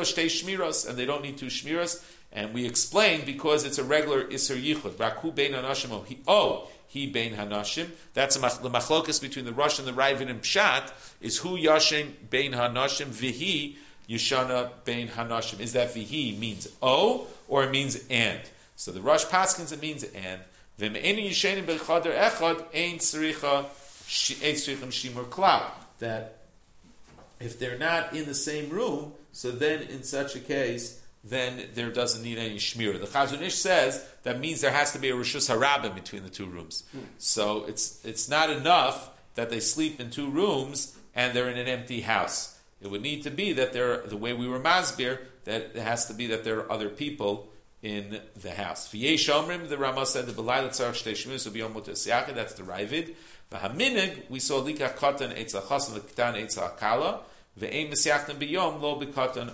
they don't need two shmiras, and we explain because it's a regular iser yichud. Raku bein hanashim oh he bein hanashim. That's the machlokas between the Rosh and the Ravid and Pshat is hu yashem bein hanashim vihi yishana bein hanashim. Is that vihi means oh or it means and? So the Rosh paskins it means and. V'me'eni yishenim b'chader echad ein tzricha ein tzrichim shimur klal. That if they're not in the same room, so then in such a case, then there doesn't need any shmira. The Chazon Ish says that means there has to be a rishus harabim between the two rooms. Mm. So it's it's not enough that they sleep in two rooms and they're in an empty house. It would need to be that there, the way we were masbir, that it has to be that there are other people in the house. V'yesh omrim, the Ramah said, the b'layla tzarech shtei shmiras u'biyom mutar siyachid, that's the Ravid. V'haminig, we saw lika katan eitz ha'chas and l'ktan eitz ha'kala. Ve'ein misyachtem biyom lo b'katan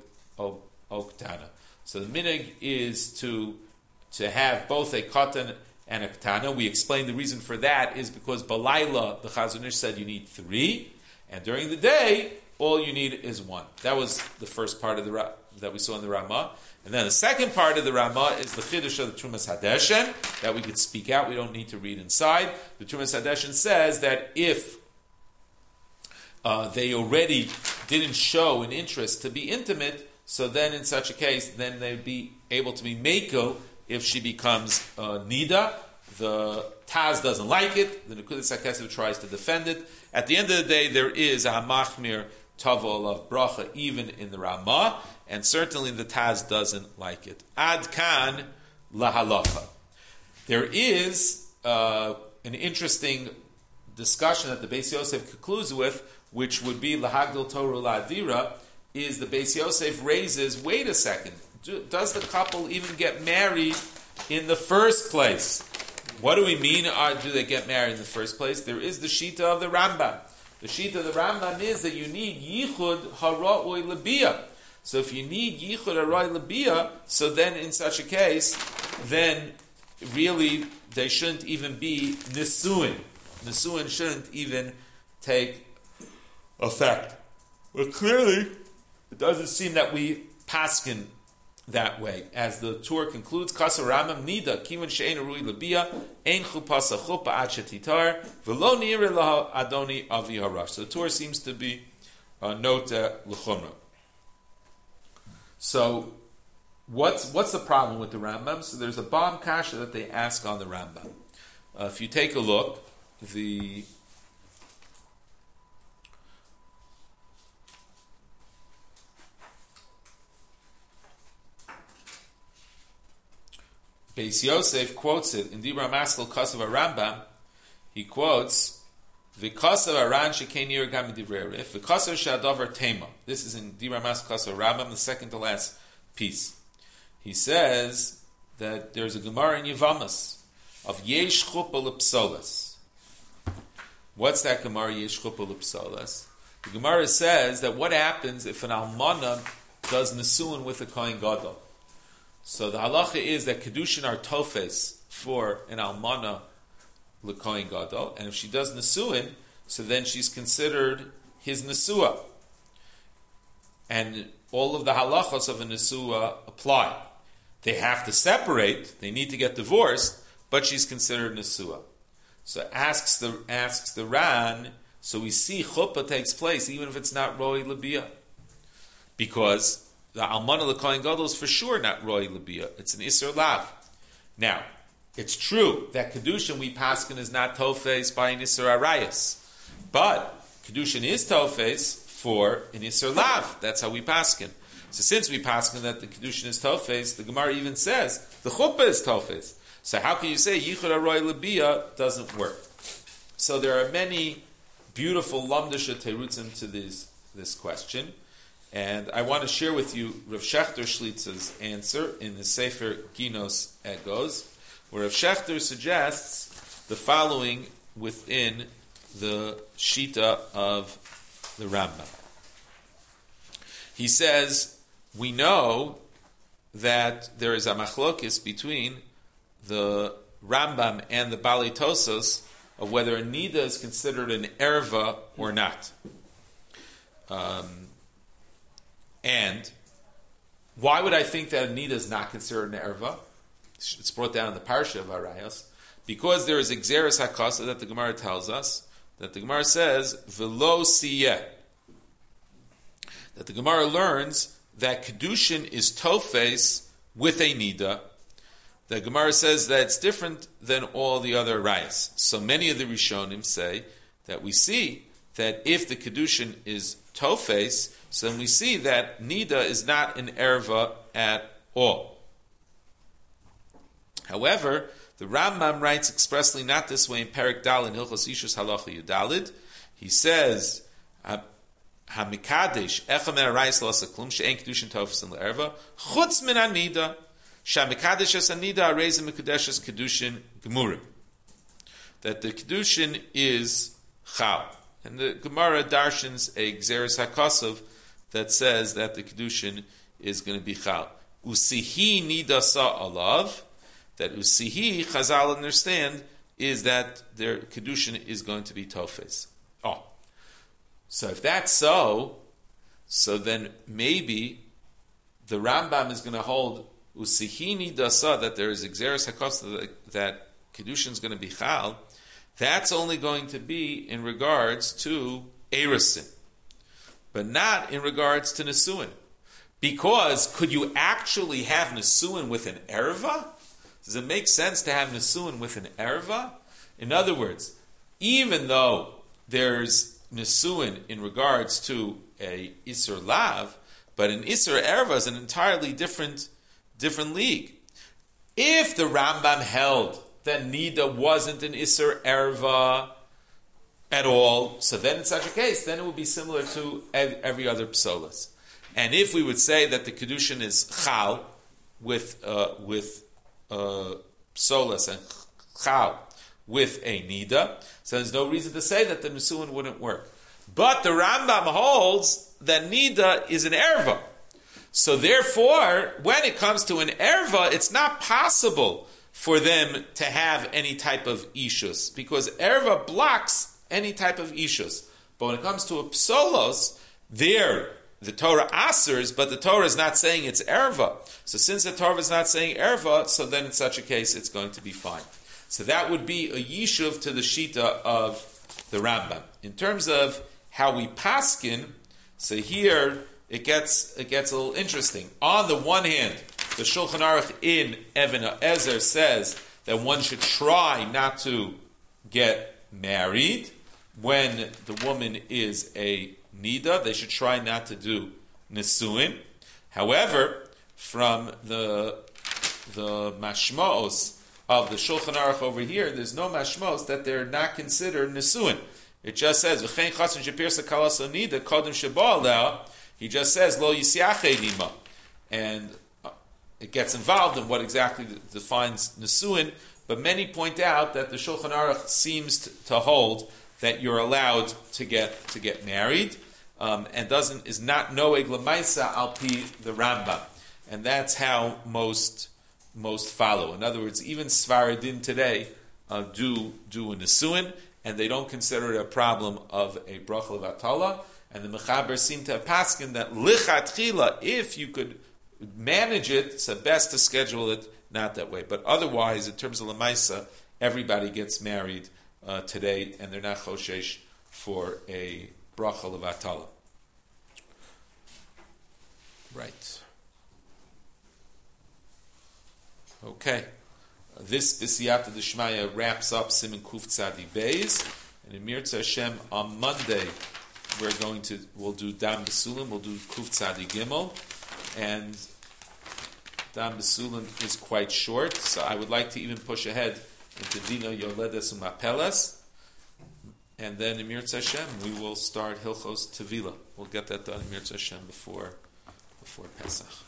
o ktana. So the minig is to to have both a katan and a ktana. We explained the reason for that is because balayla, the Chazon Ish said you need three, and during the day all you need is one. That was the first part of the that we saw in the Ramah. And then the second part of the Ramah is the Chiddush of the Trumas Hadeshen, that we could speak out, we don't need to read inside. The Trumas Hadeshen says that if uh, they already didn't show an interest to be intimate, so then in such a case, then they'd be able to be Meiko if she becomes uh, Nida. The Taz doesn't like it, the Nekudas HaKesef tries to defend it. At the end of the day, there is a Machmir Tavol of Bracha, even in the Ramah, and certainly the Taz doesn't like it. Ad kan lahalacha. There is uh, an interesting discussion that the Beis Yosef concludes with, which would be lahagdil Torah la'adira, is the Beis Yosef raises, wait a second, do, does the couple even get married in the first place? What do we mean, uh, do they get married in the first place? There is the Shita of the Rambam. The Shita of the Rambam is that you need yichud hara'oi lebiyah. So if you need yichud hara'oi lebiyah, so then in such a case, then really they shouldn't even be nisuin. Nisuin shouldn't even take effect. But clearly, it doesn't seem that we paskin that way. As the Torah concludes, Kasa Ramam Nida, Kiwan Shein Rui Labia, Ein Chupasa Chupa Ad Shetitar, Velo Nira Laha Adoni Avi Harash. So the Torah seems to be a nota l'chumra. So, what's what's the problem with the Rambam? So there's a bomb kasha that they ask on the Rambam. Uh, if you take a look, the Beis Yosef quotes it in Dibra Maskal Kasav Rambam. He quotes V'kasav Aran Shekein Yir Gam Divrei Rif V'kasav Shadavar Tema. This is in Dibra Maskal Kasav Rambam, the second to last piece. He says that there's a Gemara in Yevamas of Yesh Chuppah L'Psolas. What's that Gemara Yesh Chuppah L'Psolas? The Gemara says that what happens if an almana does nesuin with a kohen gadol? So the halacha is that kedushin are tofes for an almana l'kohen gadol, and if she does nesuin, so then she's considered his nesua, and all of the halachos of a nesua apply. They have to separate; they need to get divorced, but she's considered nesua. So asks the asks the Ran. So we see chuppah takes place even if it's not roi labia, because the almana l'kohen gadol is for sure not roi labia. It's an iser lav. Now, it's true that kedushin we paskin is not tofes by an iser arayas, but kedushin is tofes for an iser lav. That's how we paskin. So since we paskin that the kedushin is tofes, the Gemara even says the chuppah is tofes. So how can you say yichud roi labia doesn't work? So there are many beautiful lamdasha terutzim to this this question, and I want to share with you Rav Shechter Shlitz's answer in the Sefer Ginos Egos, where Rav Shechter suggests the following within the Shita of the Rambam. He says, we know that there is a machlokis between the Rambam and the Bali Tosos of whether a nida is considered an erva or not. Um, and why would I think that a nida is not considered an erva? It's brought down in the Parsha of Arayos. Because there is Exeris HaKasa that the Gemara tells us, that the Gemara says, V'lo siyeh. That the Gemara learns that Kedushin is tofes with a nida. The Gemara says that it's different than all the other rayas. So many of the Rishonim say that we see that if the Kedushin is tofes, so then we see that nida is not an erva at all. However, the Rambam writes expressly not this way in Perek Dal in Hilchos Ishus Halacha Yudalid. He says, "Hamikadesh echem erayis lasaklum she'en kedushin tofes in le'erva chutz min anida shamikadesh es anida areizim mekudeshes kedushin gemurim." That the kedushin is chal, and the Gemara darshans a gzeres hakosov that says that the kedushin is going to be chal. Usihi nida sa alav. That usihi, Chazal understand, is that their kedushin is going to be tofes. Oh, so if that's so, so then maybe the Rambam is going to hold usihi nidasa, that there is exeris hakosta, that, that kedushin is going to be chal. That's only going to be in regards to erusin, but not in regards to nesuin. Because could you actually have nesuin with an erva? Does it make sense to have nesuin with an erva? In other words, even though there's nesuin in regards to a isur lav, but an isur erva is an entirely different, different league. If the Rambam held that nida wasn't an isur erva at all, so then in such a case, then it would be similar to every other psolas. And if we would say that the kedushin is chal with uh, with Uh, solas and chal with a nida, so there's no reason to say that the nesuin wouldn't work. But the Rambam holds that nida is an erva. So therefore, when it comes to an erva, it's not possible for them to have any type of ishus, because erva blocks any type of ishus. But when it comes to a psolos, there the Torah asers, but the Torah is not saying it's erva. So since the Torah is not saying erva, so then in such a case it's going to be fine. So that would be a yishuv to the shita of the Rambam. In terms of how we paskin, so here it gets it gets a little interesting. On the one hand, the Shulchan Aruch in Even HaEzer says that one should try not to get married when the woman is a nida. They should try not to do nesuin. However, from the the mashmos of the Shulchan Aruch over here, there's no mashmos that they're not considered nesuin. It just says v'chein chasen shepirsa kalas onida kodem sheba'aleh. He just says lo yisiachei nima, and it gets involved in what exactly defines nesuin. But many point out that the Shulchan Aruch seems to, to hold that you're allowed to get to get married, um, and doesn't is not noeg lemaisa al pi the Rambam, and that's how most most follow. In other words, even Sfaradim today uh, do do a nesuin, and they don't consider it a problem of a bracha levatala. And the Mechaber seem to have paskin that lichatchila, if you could manage it, it's best to schedule it not that way. But otherwise, in terms of lemaisa, everybody gets married uh, today, and they're not choshesh for a bracha levatala. Right. Okay. Uh, this B'siyata D'Shmaya wraps up Siman Kuf Tzadi Beis, and in Mirza Hashem on Monday we're going to we'll do Dam B'Sulim, we'll do Kuf Tzadi Gimel, and Dam B'Sulim is quite short, so I would like to even push ahead into Dino Yoledes Umapelas, and then in Mirza Hashem we will start Hilchos Tevila. We'll get that done in Mirza Hashem before before Pesach.